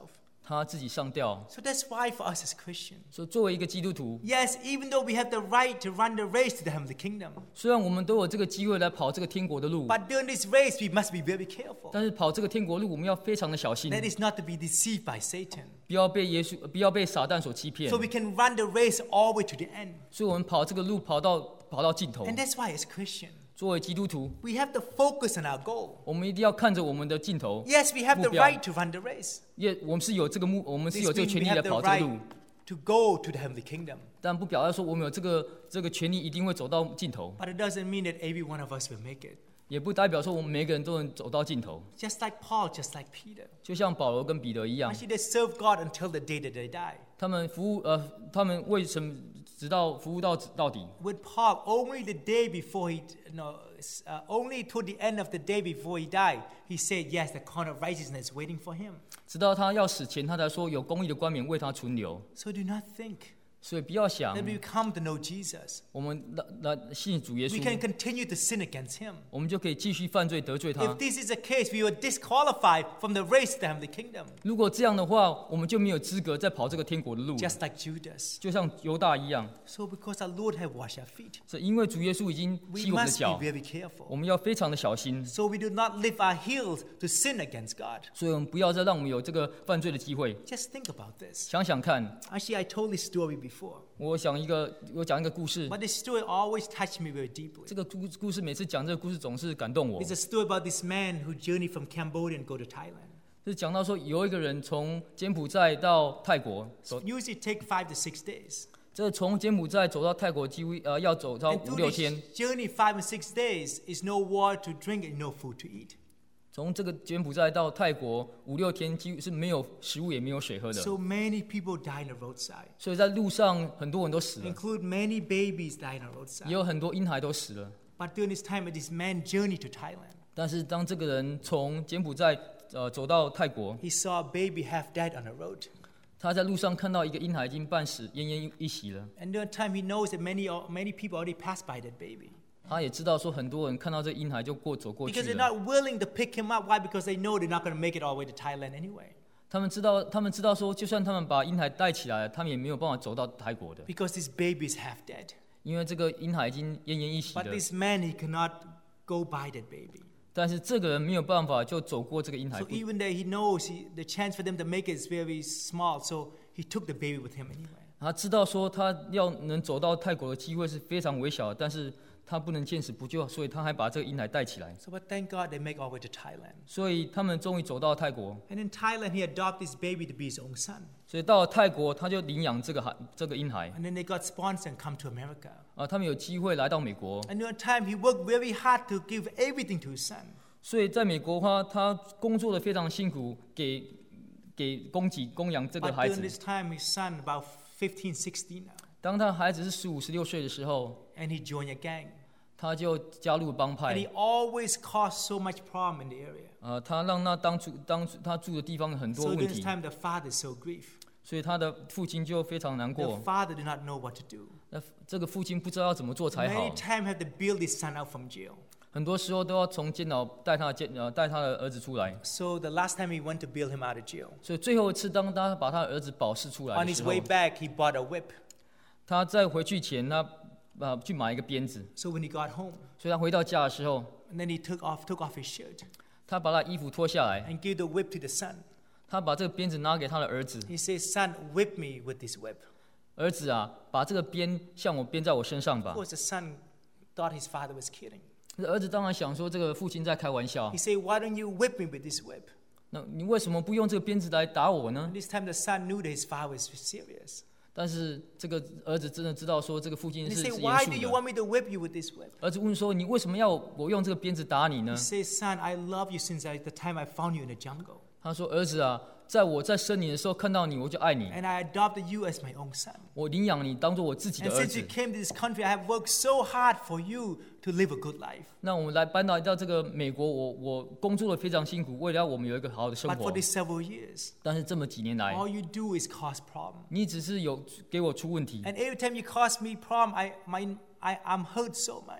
S2: 他自己上吊。
S1: So that's why for us as Christians,
S2: 所以作为一个基督徒，
S1: yes, even though we have the right to run the race to the heavenly kingdom,
S2: 虽然我们都有这个机会来跑这个天国的路，
S1: but during this race we must be very careful.
S2: 但是跑这个天国路，我们要非常的小心，
S1: That is not to be deceived by Satan.
S2: 不要被耶稣，不要被撒旦所欺骗
S1: So。we can run the race all the way to the end.
S2: 所以我们跑这个路，跑到跑到尽头。
S1: And that's why as Christians,
S2: 作为基督徒，
S1: we have to focus on our goal.
S2: 我们一定要看着我们的尽头。
S1: Yes, we have the
S2: 目标。
S1: right to run the race.
S2: 也我们是有这个目，我们是
S1: This
S2: 有这个
S1: means
S2: 权
S1: we
S2: 利来
S1: have the
S2: 跑这个路
S1: right，to go to the heavenly kingdom.
S2: 但不表示说我们有这个这个权利一定会走到尽头，
S1: But it doesn't mean that every one of us will make it.
S2: 也不代表说我们每个人都能走到尽头。
S1: Just like Paul, just like Peter.
S2: 就像保罗跟彼得一样，
S1: Actually, they serve God until the day that they die.
S2: 他们服务呃，他们为神直到服务到到底。
S1: With Paul, only the day before he, no, uh, only toward the end of the day before he died, he said, yes, the crown of righteousness is waiting for him.
S2: 直到他要死前，他才说有公义的冠冕为他存留。
S1: So do not think
S2: 所以不要想
S1: that we come to know Jesus.
S2: 我们来来信主耶
S1: We can
S2: 稣，
S1: continue to sin against him.
S2: 我们就可以继续犯罪得罪他
S1: If。this is the case, we are disqualified from the race to the heavenly kingdom,
S2: 如果这样的话，我们就没有资格再跑这个天国的路，
S1: just like Judas.
S2: 就像犹大一样。
S1: So because our Lord has washed our feet,
S2: 是因为主耶稣已经
S1: we
S2: 洗我们的
S1: must
S2: 脚
S1: be，very careful.
S2: 我们要非常的小心。
S1: So we do not lift our heels to sin against God.
S2: 所以我们不要再让我们有这个犯罪的机会。
S1: Just think about this.
S2: 想想看，
S1: Actually, I told this story before,
S2: 我想一个，我讲一个故事。
S1: but this story always touched me very deeply.
S2: 这个故故事每次讲这个故事总是感动我。
S1: It's a story about this man who journeyed from Cambodia and go to Thailand.
S2: 是讲到说有一个人从柬埔寨到泰国走，
S1: Usually take five to six days.
S2: 这从柬埔寨走到泰国几乎呃要走到
S1: And
S2: 五
S1: through
S2: 六
S1: this
S2: 天。
S1: journey, five and six days, is no water to drink and no food to eat.
S2: 从这个柬埔寨到泰国五六天，几乎是没有食物也没有水喝的。
S1: So many people die on the roadside,
S2: 所以在路上很多人都死了，
S1: include many babies die on the
S2: 也
S1: roadside.
S2: 有很多婴孩都死了。
S1: But during this time, this man journeyed to Thailand.
S2: 但是当这个人从柬埔寨呃走到泰国，
S1: He saw a baby half dead on the road.
S2: 他在路上看到一个婴孩已经半死，奄奄一息了。
S1: And during time, he knows that many, many people already passed by that baby.
S2: 他也知道说很多人看到这婴孩就过走过去
S1: Because they're
S2: 了。
S1: not willing to pick him up. Why? Because they know they're not going to make it all the way to Thailand anyway.
S2: 他们知道，他们知道说，就算他们把婴孩带起来，他们也没有办法走到泰国的，
S1: Because this baby is half dead.
S2: 因为这个婴孩已经奄奄一息
S1: But
S2: 了。
S1: this man, he cannot go by that baby.
S2: 但是这个人没有办法就走过这个婴孩
S1: So，even though he knows he, the chance for them to make it is very small, so he took the baby with him anyway.
S2: 他知道说他要能走到泰国的机会是非常微小的，但是他不能见死不救，所以他还把这个婴孩带起来。
S1: So, but thank God they make all the way to Thailand.
S2: 所以他们终于走到泰国，
S1: And in Thailand, he adopted this baby to be his own son.
S2: 所以到了泰国他就领养这个孩这个婴孩
S1: And then they got sponsored and come to America.
S2: 啊，他们有机会来到美国，
S1: And during time, he worked very hard to give everything to his son.
S2: 所以在美国的话，他工作的非常辛苦，给给供给供养这个
S1: But
S2: 孩
S1: during
S2: 子。
S1: this time, his son about fifteen, sixteen now.
S2: 当他孩子是十五、十六岁的时候，
S1: And he joined a gang.
S2: 他就加入帮
S1: And
S2: 派
S1: he。always caused so much problem in the area.
S2: 呃，他让那当初当初他住的地方有很多
S1: So
S2: 问
S1: during this
S2: 题，
S1: time, the father is so grief.
S2: 所以他的父亲就非常难
S1: The
S2: 过。
S1: father did not know what to do.
S2: 那这个父亲不知道要怎么做才好
S1: Many，times have to bail his son out from jail.
S2: 很多时候都要从监牢带他的监呃带他的儿子出来。
S1: So the last time he went to bail him out of jail,
S2: 所以最后一次，当他把他的儿子保释出来
S1: on
S2: 的
S1: his
S2: 时候，
S1: way back, he bought a whip.
S2: 他在回去前，他呃去买一个鞭子。
S1: So when he got home,
S2: 所以他回到家的时候，
S1: and then he took off, took off his shirt
S2: 他把他衣服脱下来，
S1: and gave the whip to the son.
S2: 他把这个鞭子拿给他的儿子。
S1: He says, "Son, whip me with this whip."
S2: 儿子啊，把这个鞭向我鞭在我身上
S1: Of
S2: 吧。
S1: course, the son thought his father was kidding.
S2: 儿子当然想说，这个父亲在开玩笑
S1: He。said, "Why don't you whip me with this whip?"
S2: 那你为什么不用这个鞭子来打我呢
S1: And？this time, the son knew that his father was serious.
S2: 但是这个儿子真的知道说，这个父亲
S1: And
S2: 是
S1: he
S2: 是
S1: said,
S2: 严
S1: "Why
S2: 肃
S1: do you
S2: 的。
S1: want me to whip you with this whip?"
S2: 儿子问说：“你为什么要我用这个鞭子打你呢
S1: He says, "Son, I love you since I, the time I found you in the jungle, ？”
S2: 他说：“儿子啊，在我在生你的时候看到你，我就爱你，
S1: and I adopted you as my own son.
S2: 我领养你当做我自己的
S1: And
S2: 儿
S1: since you
S2: 子。
S1: came to this country, I have worked so hard for you to live a good life.
S2: 那我们来搬到到这个美国，我我工作的非常辛苦，为了要我们有一个好的生
S1: But for
S2: 活。
S1: these several years,
S2: 但是这么几年来，
S1: all you do is cause problem.
S2: 你只是有给我出问题，
S1: And every time you cause me problem, I, my, I, I'm hurt so much.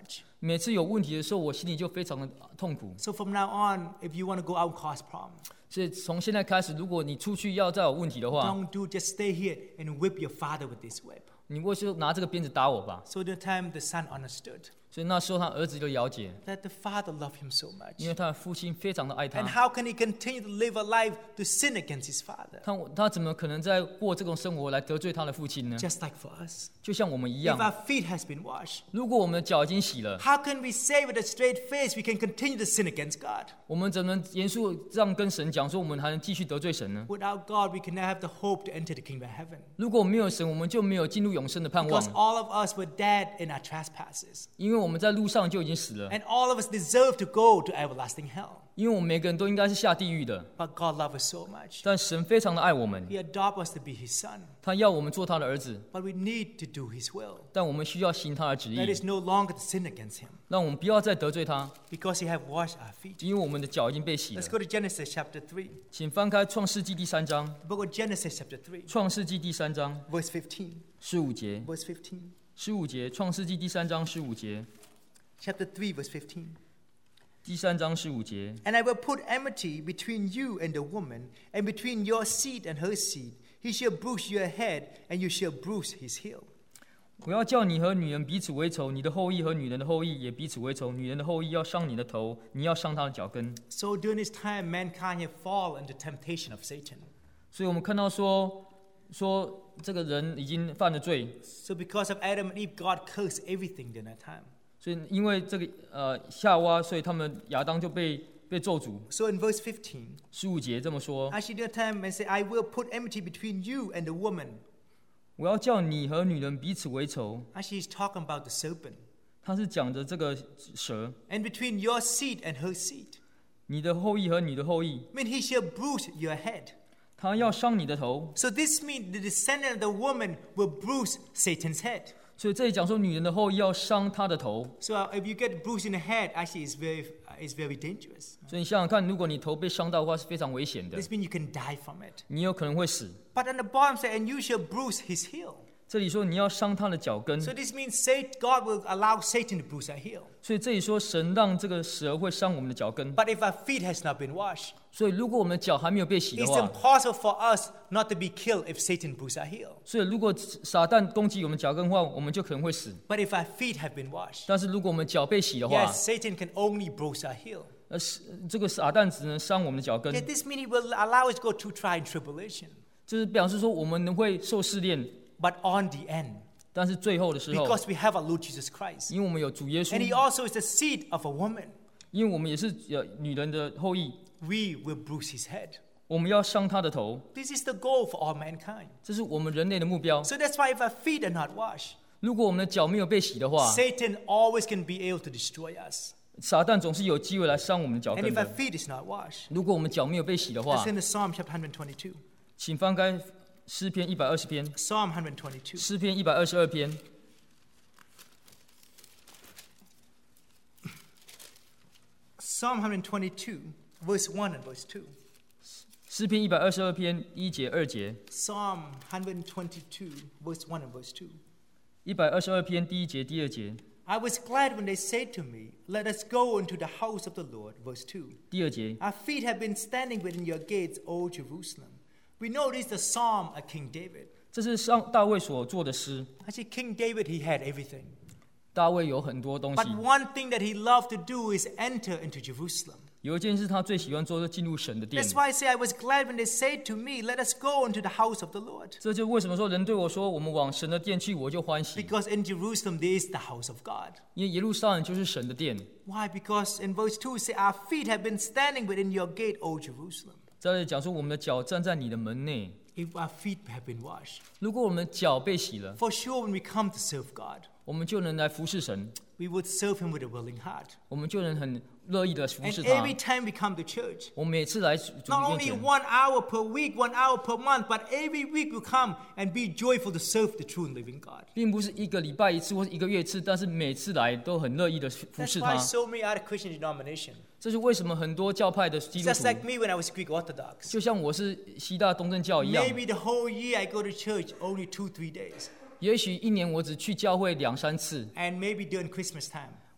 S2: 每次有问题的时候，我心里就非常的痛苦。
S1: So from now on, if you want to go out and cause problems,
S2: 所以从现在开始，如果你出去要再有问题的话，
S1: don't do just stay here and whip your father with this whip.
S2: 你或许拿这个鞭子打我吧。
S1: So the time the son understood
S2: 所以那时候他儿子就了解，
S1: that the father loved him so much.
S2: 因为他的父亲非常的爱
S1: And
S2: 他，
S1: how can he continue to live a life to sin against his father?
S2: 他他怎么可能在过这种生活来得罪他的父亲呢？
S1: Just like for us.
S2: 就像我们一
S1: If
S2: 样，
S1: our feet has been washed,
S2: 如果我们的脚已经洗了，
S1: how can we say with a straight face we can continue to sin against God?
S2: 我们怎么严肃这样跟神讲说，我们还能继续得罪神呢？
S1: Without God, we cannot have the hope to enter the kingdom of heaven.
S2: 如果没有神，我们就没有进入永生的盼望
S1: Because，all of us were dead in our trespasses.
S2: 因为我们在路上就已经死了，
S1: And all of us deserve to go to everlasting hell.
S2: 因为我们每个人都应该是下地狱的。
S1: But God loves us so much.
S2: 但神非常的爱我们，
S1: He adopted us to be His son.
S2: 他要我们做他的儿子，
S1: But we need to do His will.
S2: 但我们需要行他的旨
S1: That
S2: 意，
S1: is no longer to sin against Him.
S2: 让我们不要再得罪他，
S1: Because He have washed our feet.
S2: 因为我们的脚已经被洗了
S1: Let's。go to Genesis chapter three.
S2: 请翻开创世纪第三章，
S1: The book of Genesis chapter three,
S2: 创世纪第三章
S1: verse fifteen.
S2: 十五节，
S1: Verse fifteen.
S2: 十五节，创世纪第三章十五节，
S1: Chapter three, verse fifteen.
S2: 第三章十五节。
S1: And I will put enmity between you and the woman, and between your seed and her seed. He shall bruise your head, and you shall bruise his heel.
S2: 我要叫你和女人彼此为仇，你的后裔和女人的后裔也彼此为仇。女人的后裔要伤你的头，你要伤她的脚跟。
S1: So during this time, mankind have fallen into temptation of Satan.
S2: 所以我们看到说，说这个人已经犯了罪，
S1: So because of Adam and Eve, God cursed everything during that time.
S2: 所以因为这个呃夏娃，所以他们亚当就被被咒诅。
S1: So in verse fifteen,
S2: 十五节这么说：
S1: actually during that time, I say, I will put enmity between you and the woman.
S2: 我要叫你和女人彼此为仇。
S1: Actually, he's talking about the serpent.
S2: 他是讲的这个蛇，
S1: And between your seed and her seed.
S2: 你的后裔和你的后裔，
S1: I mean, he shall bruise your head.
S2: 他要伤你的头。
S1: So this means the descendant of the woman will bruise Satan's head.
S2: 所以这里讲说，女人的后裔要伤他的头。
S1: So uh, if you get bruised in the head, actually it's very, uh, it's very dangerous.
S2: 所以你想想看，如果你头被伤到的话，是非常危险的，
S1: This means you can die from it.
S2: 你有可能会死。
S1: But on the bottom say, and you shall bruise his heel.
S2: 这里说你要伤他的脚跟，
S1: So this means Satan, God will allow Satan to bruise our heel.
S2: 所以这里说神让这个蛇会伤我们的脚跟。
S1: But if our feet has not been washed,
S2: 所以如果我们的脚还没有被洗的
S1: it's
S2: 话，
S1: impossible for us not to be killed if Satan bruise our heel.
S2: 所以如果撒旦攻击我们脚跟的话，我们就可能会死。
S1: But if our feet have been washed,
S2: 但是如果我们脚被洗的话，
S1: yes, Satan can only bruise our heel.
S2: 呃，是这个撒旦只能伤我们的脚跟
S1: Yeah,，this means he will allow us to go through trial and tribulation.
S2: 就是表示说我们会受试炼，
S1: But on the end,
S2: 但是最后的时候，
S1: because we have our Lord Jesus Christ,
S2: 因为我们有主耶
S1: and he
S2: 稣，
S1: also is the seed of a woman,
S2: 因为我们也是呃女人的后裔，
S1: we will bruise his head.
S2: 我们要伤他的头，
S1: This is the goal for all mankind.
S2: 这是我们人类的目标。
S1: So that's why if our feet are not washed,
S2: 如果我们的脚没有被洗的话，
S1: Satan always can be able to destroy us.
S2: 撒旦总是有机会来伤我们的脚
S1: And
S2: 跟
S1: if our
S2: 的。
S1: feet is not washed,
S2: 如果我们脚没有被洗的话
S1: that's，in the Psalm chapter one twenty-two.
S2: 请翻开诗篇一百二十篇，
S1: Psalm one twenty-two.
S2: 诗篇一百二十二篇，
S1: Psalm one twenty-two, verse one and verse two.
S2: 诗篇一百二十二篇一节二节，
S1: Psalm one twenty-two, verse one and verse two.
S2: 一百二十二篇第一节第二节
S1: I was glad when they said to me, Let us go into the house of the Lord. Verse two.
S2: 第二节，
S1: Our feet have been standing within your gates, O Jerusalem. We know this is the psalm of King David.
S2: 这是上大卫所做的诗。
S1: Actually, King David, he had everything.
S2: 大卫有很多东西
S1: But，one thing that he loved to do is enter into Jerusalem.
S2: 有一件事他最喜欢做，是进入神的殿
S1: That's。why I say I was glad when they said to me, Let us go into the house of the Lord.
S2: 这就为什么说人对我说，我们往神的殿去，我就欢喜，
S1: Because in Jerusalem there is the house of God.
S2: 因为耶路撒冷就是神的殿。
S1: Why? Because in verse two it says, Our feet have been standing within your gate, O Jerusalem.
S2: 在这里讲说，我们的脚站在你的门内。
S1: If our feet have been washed.
S2: 如果我们脚被洗了，
S1: For sure, when we come to serve God,
S2: 我们就能来服侍神，
S1: we would serve Him with a willing heart.
S2: 我们就能很乐意的服
S1: And
S2: 侍
S1: every
S2: 他。
S1: time we come to church,
S2: 我们每次来主主
S1: not
S2: 面
S1: only
S2: 前，
S1: one hour per week, one hour per month, but every week we come and be joyful to serve the true and living God.
S2: 并不是一个礼拜一次或是一个月一次，但是每次来都很乐意的服
S1: That's
S2: 侍
S1: why
S2: 他。
S1: so many other Christian denominations,
S2: 这是为什么很多教派的基督
S1: just
S2: 徒，
S1: like me when I was Greek Orthodox,
S2: 就像我是希腊东正教一样，
S1: maybe the whole year I go to church only two, three days.
S2: 也许一年我只去教会两三次，
S1: And maybe during Christmas time,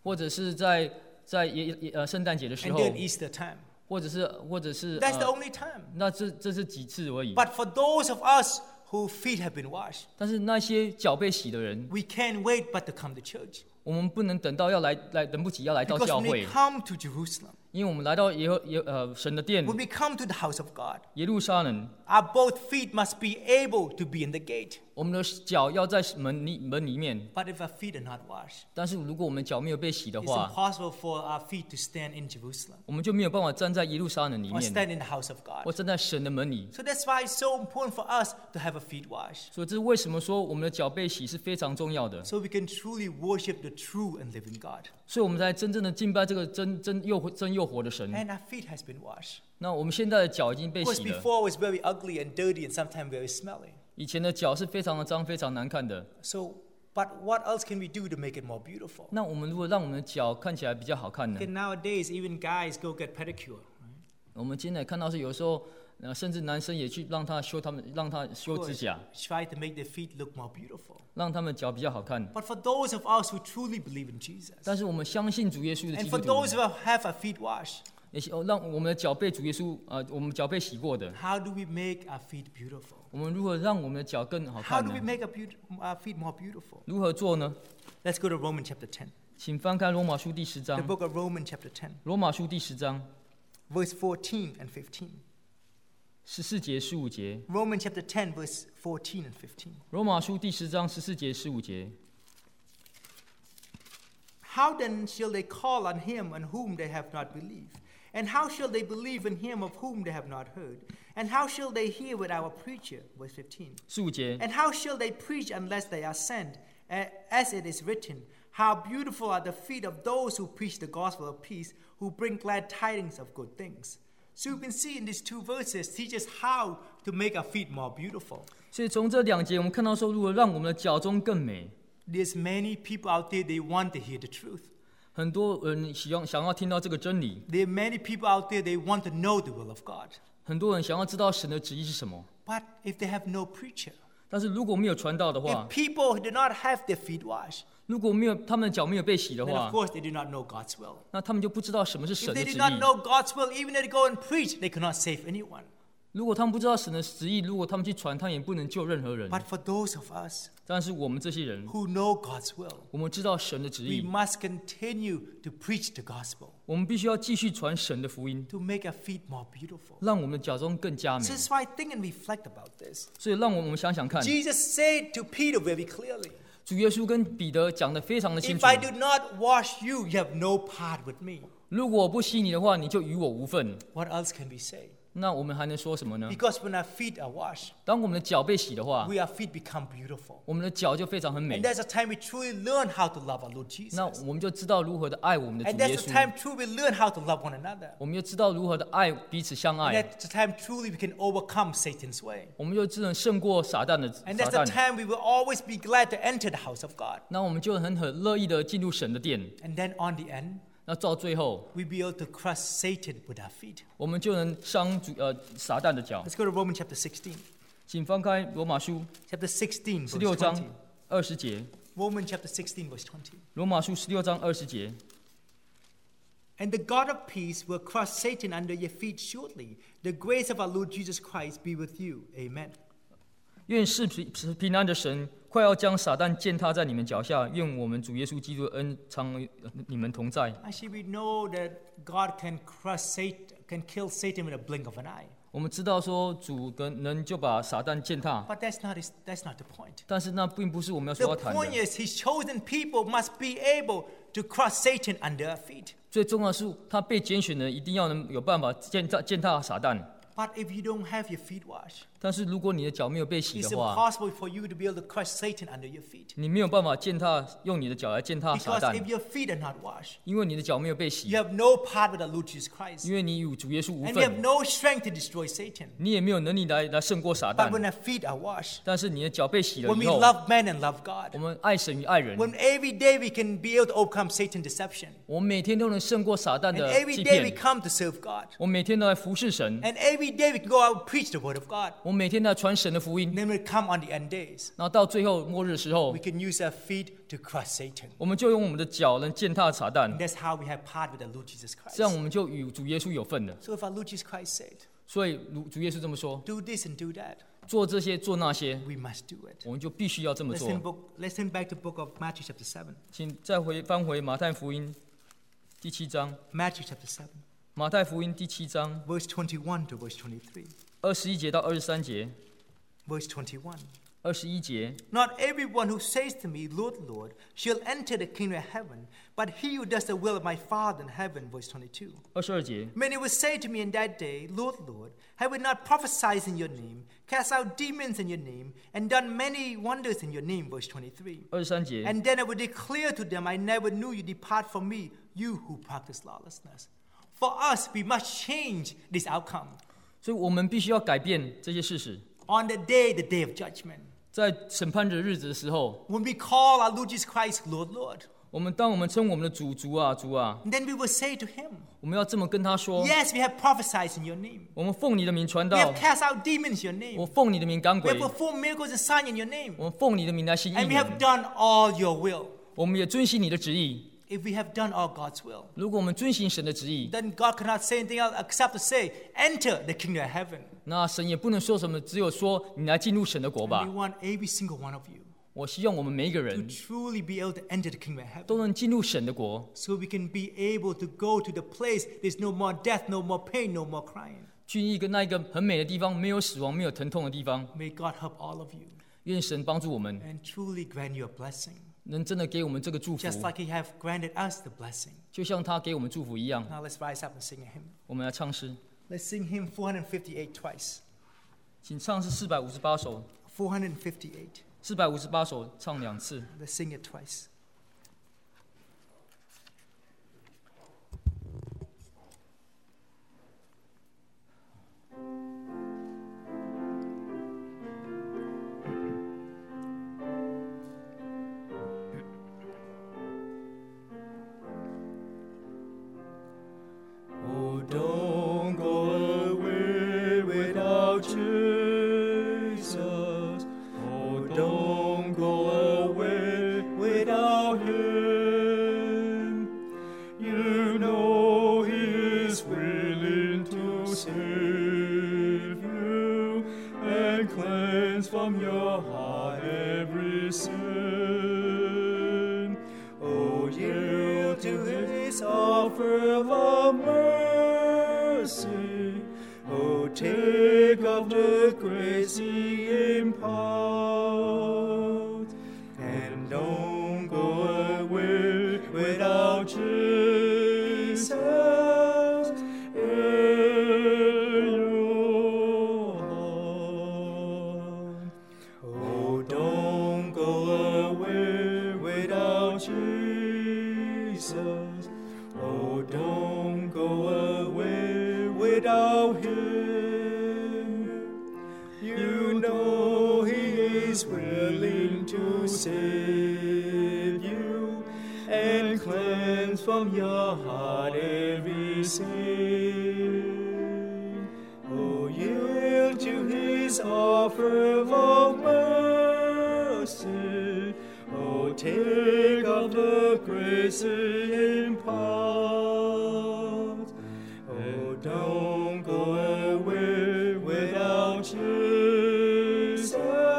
S2: 或者是在在耶耶呃圣诞节的时
S1: and
S2: 候，
S1: during Easter time.
S2: 或者是或者是
S1: That's the
S2: 呃，
S1: only time.
S2: 那这这是几次而已。
S1: But for those of us whose feet have been washed,
S2: 但是那些脚被洗的人，
S1: we can't wait but to come to church.
S2: 我们不能等到要来来等不及要来到
S1: Because
S2: 教
S1: when we
S2: 会，
S1: come to Jerusalem,
S2: 因为我们来到耶和耶呃神的殿
S1: when we come to the house of God,
S2: 耶路撒冷，
S1: our both feet must be able to be in the gate.
S2: 我们的脚要在门里门里面。
S1: But if our feet are not washed,
S2: 但是如果我们脚没有被洗的
S1: it's
S2: 话，
S1: impossible for our feet to stand in Jerusalem
S2: 我们就没有办法站在耶路撒冷里
S1: or
S2: 面，
S1: stand in the house of God.
S2: 或站在神的门里。
S1: So that's why it's so important for us to have our feet washed,
S2: 所以这是为什么说我们的脚被洗是非常重要的。
S1: so we can truly worship the true and living God.
S2: 所以我们才真正的敬拜这个真真又活真又活的神。
S1: And our feet has been washed.
S2: 那我们现在的脚已经被
S1: Of course,
S2: 洗了，
S1: before it was very ugly and dirty and sometimes very smelly.
S2: 以前的脚是非常的脏、非常难看的。
S1: So, but what else can we do to make it more beautiful?
S2: 那我们如果让我们的脚看起来比较好看呢？
S1: Okay, nowadays, even guys go get pedicure. Right?
S2: 我们今天也看到是有时候，呃，甚至男生也去让他修他们，让他
S1: Of
S2: 修指
S1: course,
S2: 甲，
S1: try to make their feet look more beautiful.
S2: 让他们脚比较好看。
S1: But for those of us who truly believe in Jesus,
S2: 但是我们相信主耶稣的
S1: and
S2: 基
S1: for
S2: 督徒，
S1: those who have our feet washed,
S2: 也希让我们的脚被主耶稣，呃，我们脚被洗过的，
S1: how do we make our feet beautiful?
S2: 我们如何让我们的脚更好
S1: How
S2: 看
S1: do we
S2: 呢？
S1: make our, beau- our feet more beautiful?
S2: 如何做呢？
S1: Let's go to Romans chapter ten.
S2: 请翻开罗马书第十
S1: The
S2: 章，
S1: book of Romans chapter ten,
S2: 罗马书第十章
S1: verse fourteen and fifteen.
S2: 十四节、十五节。
S1: Romans chapter ten, verse fourteen and fifteen.
S2: 罗马书第十章十四节、十五节。
S1: How then shall they call on him on whom they have not believed? And how shall they believe in him of whom they have not heard? And how shall they hear without a preacher? Verse fifteen.
S2: 十五节，
S1: And how shall they preach unless they are sent? A- As it is written, how beautiful are the feet of those who preach the gospel of peace, who bring glad tidings of good things. So you can see in these two verses teach us how to make our feet more beautiful.
S2: 所以从这两节我们看到说，如何让我们的脚中更美。
S1: There's many people out there, they want to hear the truth.
S2: 很多人希望想要听到这个真理，
S1: There are many people out there, they want to know the will of God.
S2: 很多人想要知道神的旨意是什么。
S1: But if they have no preacher,
S2: 但是如果没有传道的
S1: if
S2: 话，
S1: people do not have their feet washed,
S2: 如果没有他们的脚没有被洗的
S1: then
S2: 话
S1: of，course they do not know God's will.
S2: 那他们就不知道什么是
S1: If
S2: 神的
S1: they
S2: 旨
S1: do not
S2: 意。
S1: know God's will, even if they go and preach, they cannot save anyone.
S2: 如果他们不知道神的旨意，如果他们去传，他们也不能救任何人。
S1: But for those of us
S2: 但是我们这些人，
S1: who know God's will,
S2: 我们知道神的旨
S1: we
S2: 意，
S1: must continue to preach the gospel
S2: 我们必须要继续传神的福音，
S1: to make our feet more beautiful.
S2: 让我们的脚中更加美
S1: So。that's why I think and reflect about this.
S2: 所以让我们想想看，
S1: Jesus said to Peter very clearly,
S2: 主耶稣跟彼得讲得非常的清
S1: if
S2: 楚
S1: I do not wash you, you have no part with me.
S2: 如果我不洗你的话，你就与我无份。
S1: What else can we say?
S2: 那我们还能说什么呢？
S1: Because when our feet are washed,
S2: 当我们的脚被洗的话，
S1: we, our feet become beautiful.
S2: 我们的脚就非常很美
S1: And。that's the time we truly learn how to love our Lord
S2: 那
S1: Jesus.
S2: 我们就知道如何的爱我们的
S1: And
S2: 主
S1: that's
S2: 耶
S1: the
S2: 稣，
S1: time truly we learn how to love one another.
S2: 我们就知道如何的爱彼此相
S1: And
S2: 爱，
S1: that's the time truly we can overcome Satan's way.
S2: 我们就只能胜过撒旦的
S1: And
S2: 撒
S1: that's the
S2: 旦。
S1: time we will always be glad to enter the house of God.
S2: 那我们就很很乐意的进入神的殿。
S1: And then on the end,
S2: 那到最后，
S1: we'll be able to crush Satan with our feet.
S2: 我们就能伤主呃撒旦的脚。
S1: Let's go to Romans chapter sixteen.
S2: 请翻开罗马书
S1: Chapter sixteen,
S2: 十
S1: verse
S2: 六章
S1: twenty.
S2: 二十节。
S1: Romans chapter sixteen, verse twenty.
S2: 罗马书十六章二十节。
S1: And the God of peace will crush Satan under your feet shortly. The grace of our Lord Jesus Christ be with you. Amen.
S2: 愿是平是平安的神快要将撒旦践踏在你们脚下。愿我们主耶稣基督的恩常与你们同在。
S1: Actually, we know that God can crush Satan, can kill Satan with a blink of an eye.
S2: 我们知道说主跟能就把撒旦践踏，
S1: But that's not, his, that's not the point.
S2: 但是那并不是我们要所
S1: The
S2: 要谈
S1: point
S2: 的。
S1: is, his chosen people must be able to crush Satan under our feet.
S2: 最重要的是，他被拣选的人一定要能有办法践踏践踏撒旦。
S1: But if you don't have your feet washed,
S2: 但是如果你的脚没有被洗
S1: it's
S2: 的话，
S1: impossible for you to be able to crush Satan under your feet.
S2: 你没有办法践踏用你的脚来践踏撒
S1: Because
S2: 旦
S1: if，your feet are not washed,
S2: 因为你的脚没有被洗
S1: you，have no part with the Lord Jesus Christ.
S2: 因为你与主耶稣无
S1: And you have
S2: 份，
S1: no strength to destroy Satan.
S2: 你也没有能力来来胜过撒
S1: But
S2: 旦。
S1: when our feet are washed,
S2: 但是你的脚被洗了
S1: when
S2: 以
S1: we
S2: 后，
S1: love men and love
S2: 我
S1: God,
S2: 们爱神与爱人，
S1: when every day we can be able to overcome Satan's deception,
S2: 我们每天都能胜过撒旦
S1: and
S2: 的
S1: every
S2: 欺
S1: day we
S2: 骗，
S1: come to serve God,
S2: 我们每天都来服侍神，
S1: and every every day we can go out and preach the word of God.
S2: 我们每天在传神的福音，
S1: And then when we come on the end days,
S2: 然后到最后末日的时候
S1: we，can use our feet to crush Satan.
S2: 我们就用我们的脚能践踏撒旦
S1: And，that's how we have part with the Lord Jesus
S2: 这样
S1: Christ.
S2: 我们就与主耶稣有份了。
S1: So if our Lord Jesus Christ said,
S2: 所以主主耶稣这么说，
S1: do this and do that,
S2: 做这些做那些，
S1: we must do it.
S2: 我们就必须要这么
S1: Let's
S2: 做
S1: turn, book, let's turn back to the book of Matthew chapter seven.
S2: 请再回翻回马太福音第七章，
S1: Matthew chapter seven,
S2: 马太福音第七章
S1: verse twenty-one to verse twenty-three.
S2: 二十一节到二十三节，
S1: Verse twenty-one.
S2: 二十一节，
S1: Not everyone who says to me, Lord, Lord, shall enter the kingdom of heaven, but he who does the will of my Father in heaven. Verse twenty-two.
S2: 二十二节，
S1: Many will say to me in that day, Lord, Lord, have we not prophesied in your name, cast out demons in your name, and done many wonders in your name? Verse twenty-three.
S2: 二十三节，
S1: And then I will declare to them, I never knew you, depart from me, you who practice lawlessness. For us, we must change this outcome.
S2: 所以我们必须要改变这些事实。
S1: On the day, the day of judgment,
S2: 在审判的日子的时候，
S1: when we call our Lord Jesus Christ, Lord, Lord,
S2: 我们当我们称我们的主主啊主啊，
S1: and then we will say to him,
S2: 我们要这么跟他说：
S1: yes, we have prophesied in your name.
S2: 我们奉你的名传
S1: We
S2: 道
S1: have，cast out demons in your
S2: 我
S1: name.
S2: 奉你的名赶
S1: We
S2: 鬼
S1: have，performed miracles and signs in your name.
S2: 我们奉你的名来行异
S1: And we have
S2: 能，
S1: done all your will.
S2: 我们也遵行你的旨意。
S1: If we have done all God's will,
S2: 如果我们遵行神的旨意，
S1: then God cannot say anything else except to say, enter the kingdom of heaven.
S2: 那神也不能说什么，只有说你来进入神的国
S1: And
S2: 吧
S1: we。want every single one of you
S2: 我希望我们每一个
S1: to
S2: 人
S1: truly be able to enter the kingdom of
S2: 都
S1: heaven,
S2: 能进入神的国，
S1: so we can be able to go to the place there's no more death, no more pain, no more crying.
S2: 去一个那一个很美的地方，没有死亡，没有疼痛的地方。
S1: May God help all of you
S2: 愿神帮助我们，
S1: and truly grant you a blessing,
S2: 能真的给我们这个祝福，
S1: just like He have granted us the blessing.
S2: 就像他给我们祝福一样。
S1: Now let's rise up and sing a hymn.
S2: 我们来唱诗，
S1: Let's sing hymn four fifty-eight twice.
S2: 请唱是四百五十八首，
S1: four fifty-eight.
S2: 四百五十八首唱两次。
S1: Let's sing it twice.
S3: Oh, don't go away without Jesus. Oh, don't go away without Him. You know He is willing to save you and cleanse from your heart every sin. Oh, yield to His offer of mercy. Oh, take of the grace He imparts, and don't go away without Jesus in your heart. Oh, don't go away without Jesus. Oh, don't go away without Him. You know He is willing to save you and cleanse from your heart every sin. Oh, yield to His offer of mercy. Oh, take of the grace He imparts. Oh, don't go away without Jesus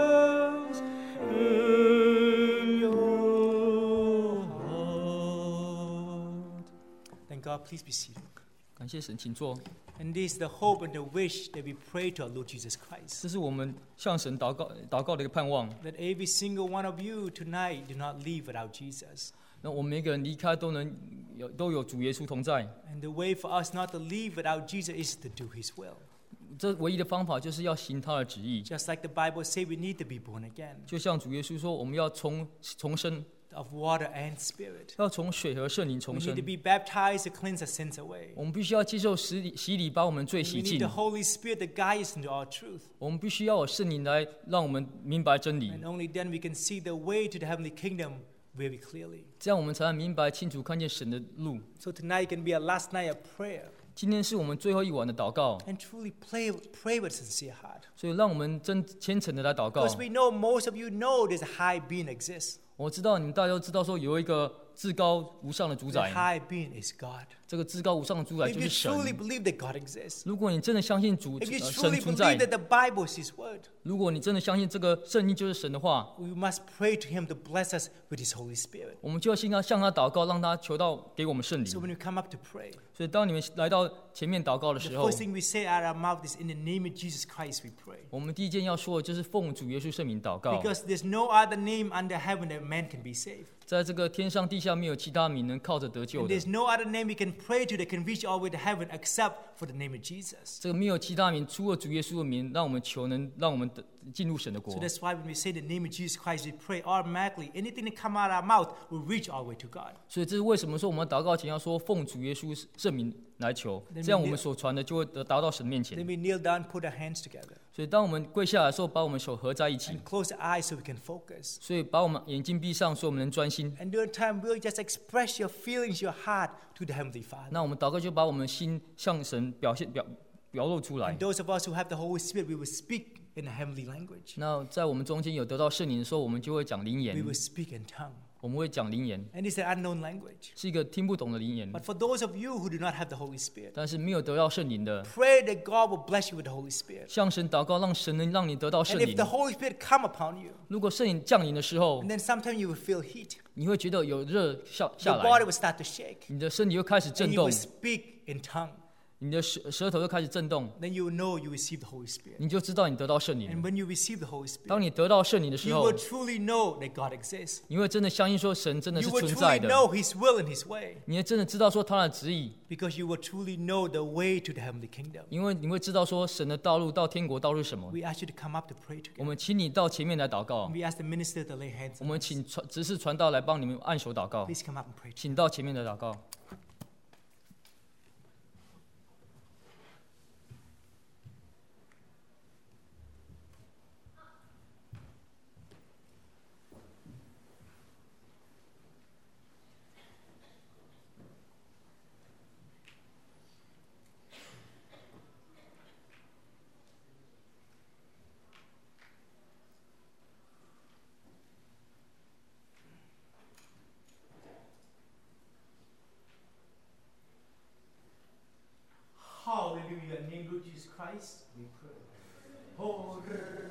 S3: in your heart.
S1: Thank God, please be seated.
S2: 感谢神，请坐。
S1: And this is the hope and the wish that we pray to our Lord Jesus Christ.
S2: 这是我们向神祷告祷告的一个盼望。
S1: That every single one of you tonight do not leave without Jesus.
S2: 那我们每个人离开都能有都有主耶稣同在。
S1: And the way for us not to leave without Jesus is to do His will.
S2: 这唯一的方法就是要行他的旨意。
S1: Just like the Bible says, we need to be born again
S2: 就像主耶稣说，我们要重重生，
S1: of water and spirit.
S2: 要从水和圣灵
S1: We
S2: 重
S1: need
S2: 生
S1: to。be baptized to cleanse our sins away.
S2: 我们必须要接受洗礼，洗礼把我们罪
S1: We
S2: 洗
S1: need
S2: 净
S1: the。Holy Spirit to guide us into all truth.
S2: 我们必须要有圣灵来让我们明白真理，
S1: And only then we can see the way to the heavenly kingdom very clearly.
S2: 这样我们才能明白清楚看见神的路。
S1: So tonight can be our last night of prayer.
S2: 今天是我们最后一晚的祷告，
S1: and truly pray, pray with sincere heart.
S2: 所以让我们真虔诚的来祷告。
S1: Because we know most of you know this high being exists.
S2: 我知道你们大家都知道说有一个至高无上的主
S1: The
S2: 宰，
S1: high being is God.
S2: 这个至高无上的主宰
S1: If
S2: 就
S1: you
S2: 是神。
S1: truly believe that God exists,
S2: 如果你真的相信主、
S1: if you
S2: 呃、
S1: truly
S2: 神存
S1: believe
S2: 在，
S1: that the Bible is His word,
S2: 如果你真的相信这个圣经就是神的话，
S1: we must pray to Him to bless us with His Holy Spirit.
S2: 我们就要向他向他祷告，让他求到给我们圣
S1: So
S2: 灵。
S1: when you come up to pray,
S2: 所以当你们来到前面祷告的
S1: the
S2: 时候，
S1: first thing we say out of our mouth is, in the name of Jesus Christ we pray.
S2: 我们第一件要说的就是奉主耶稣圣名祷告。
S1: Because there's no other name under heaven that man can be saved.
S2: 在这个天上地下没有其他名能靠着得救
S1: And
S2: 的，
S1: there's no other name we can pray to that can reach all the way to heaven except for the name of Jesus.
S2: 这个没有其他名，除了主耶稣的名，让我们求能让我们得进入神的国
S1: So。that's why when we say the name of Jesus Christ, we pray automatically. Anything that come out of our mouth will reach all the way to God.
S2: 所以这是为什么说我们祷告前要说奉主耶稣圣名来求，
S1: Then we
S2: 这样我们所传的就会得达到神面
S1: Then
S2: 前。
S1: we kneel down, put our hands together,
S2: 所以当我们跪下来的时候，把我们手合在一起，
S1: and close our eyes so we can focus.
S2: 所以把我们眼睛闭上，所以我们能专心。
S1: And during time, really just express your feelings, your heart to the Heavenly Father.
S2: 那我们祷告就把我们的心向神表现表表露出来
S1: And。those of us who have the Holy Spirit, we will speak in the heavenly language.
S2: 那在我们中间有得到圣灵的时候，我们就会讲灵
S1: We
S2: 言，
S1: will speak in tongue.
S2: 我们会讲灵言，
S1: And it's an unknown language.
S2: 是一个听不懂的灵言。
S1: But for those of you who do not have the Holy Spirit,
S2: 但是没有得到圣灵的，
S1: pray that God will bless you with the Holy Spirit.
S2: 向神祷告，让神能让你得到圣
S1: And if
S2: 灵
S1: the。Holy Spirit come upon you,
S2: 如果圣灵降临的时候
S1: and，then sometimes you will feel heat.
S2: 你会觉得有热下下
S1: Your body
S2: 来，
S1: will start to shake.
S2: 你的身体会开始
S1: And
S2: 震
S1: you
S2: 动
S1: will，speak in tongue.
S2: 你的舌舌头就开始震动，
S1: Then you will know you receive the Holy Spirit.
S2: 你就知道你得到圣灵
S1: And
S2: 了。
S1: when you receive the Holy Spirit,
S2: 当你得到圣灵的时
S1: you
S2: 候
S1: will，truly know that God exists.
S2: 你会真的相信说神真的
S1: You
S2: 是
S1: will
S2: 存在
S1: truly
S2: 的，
S1: know His will and His way.
S2: 你会真的知道说他的旨意，
S1: Because you will truly know the way to the heavenly kingdom.
S2: 因为你会知道说神的道路到天国道路是什么。
S1: We ask you to come up to pray
S2: 我
S1: together.
S2: 们请你到前面来祷告，
S1: We ask the minister to lay hands
S2: 我
S1: on
S2: 们
S1: us.
S2: 请传执事传道来帮你们按手祷告，
S1: Please come up and pray.
S2: 请到前面来祷告。
S1: Hallelujah. In the name of Jesus Christ, we pray. Oh,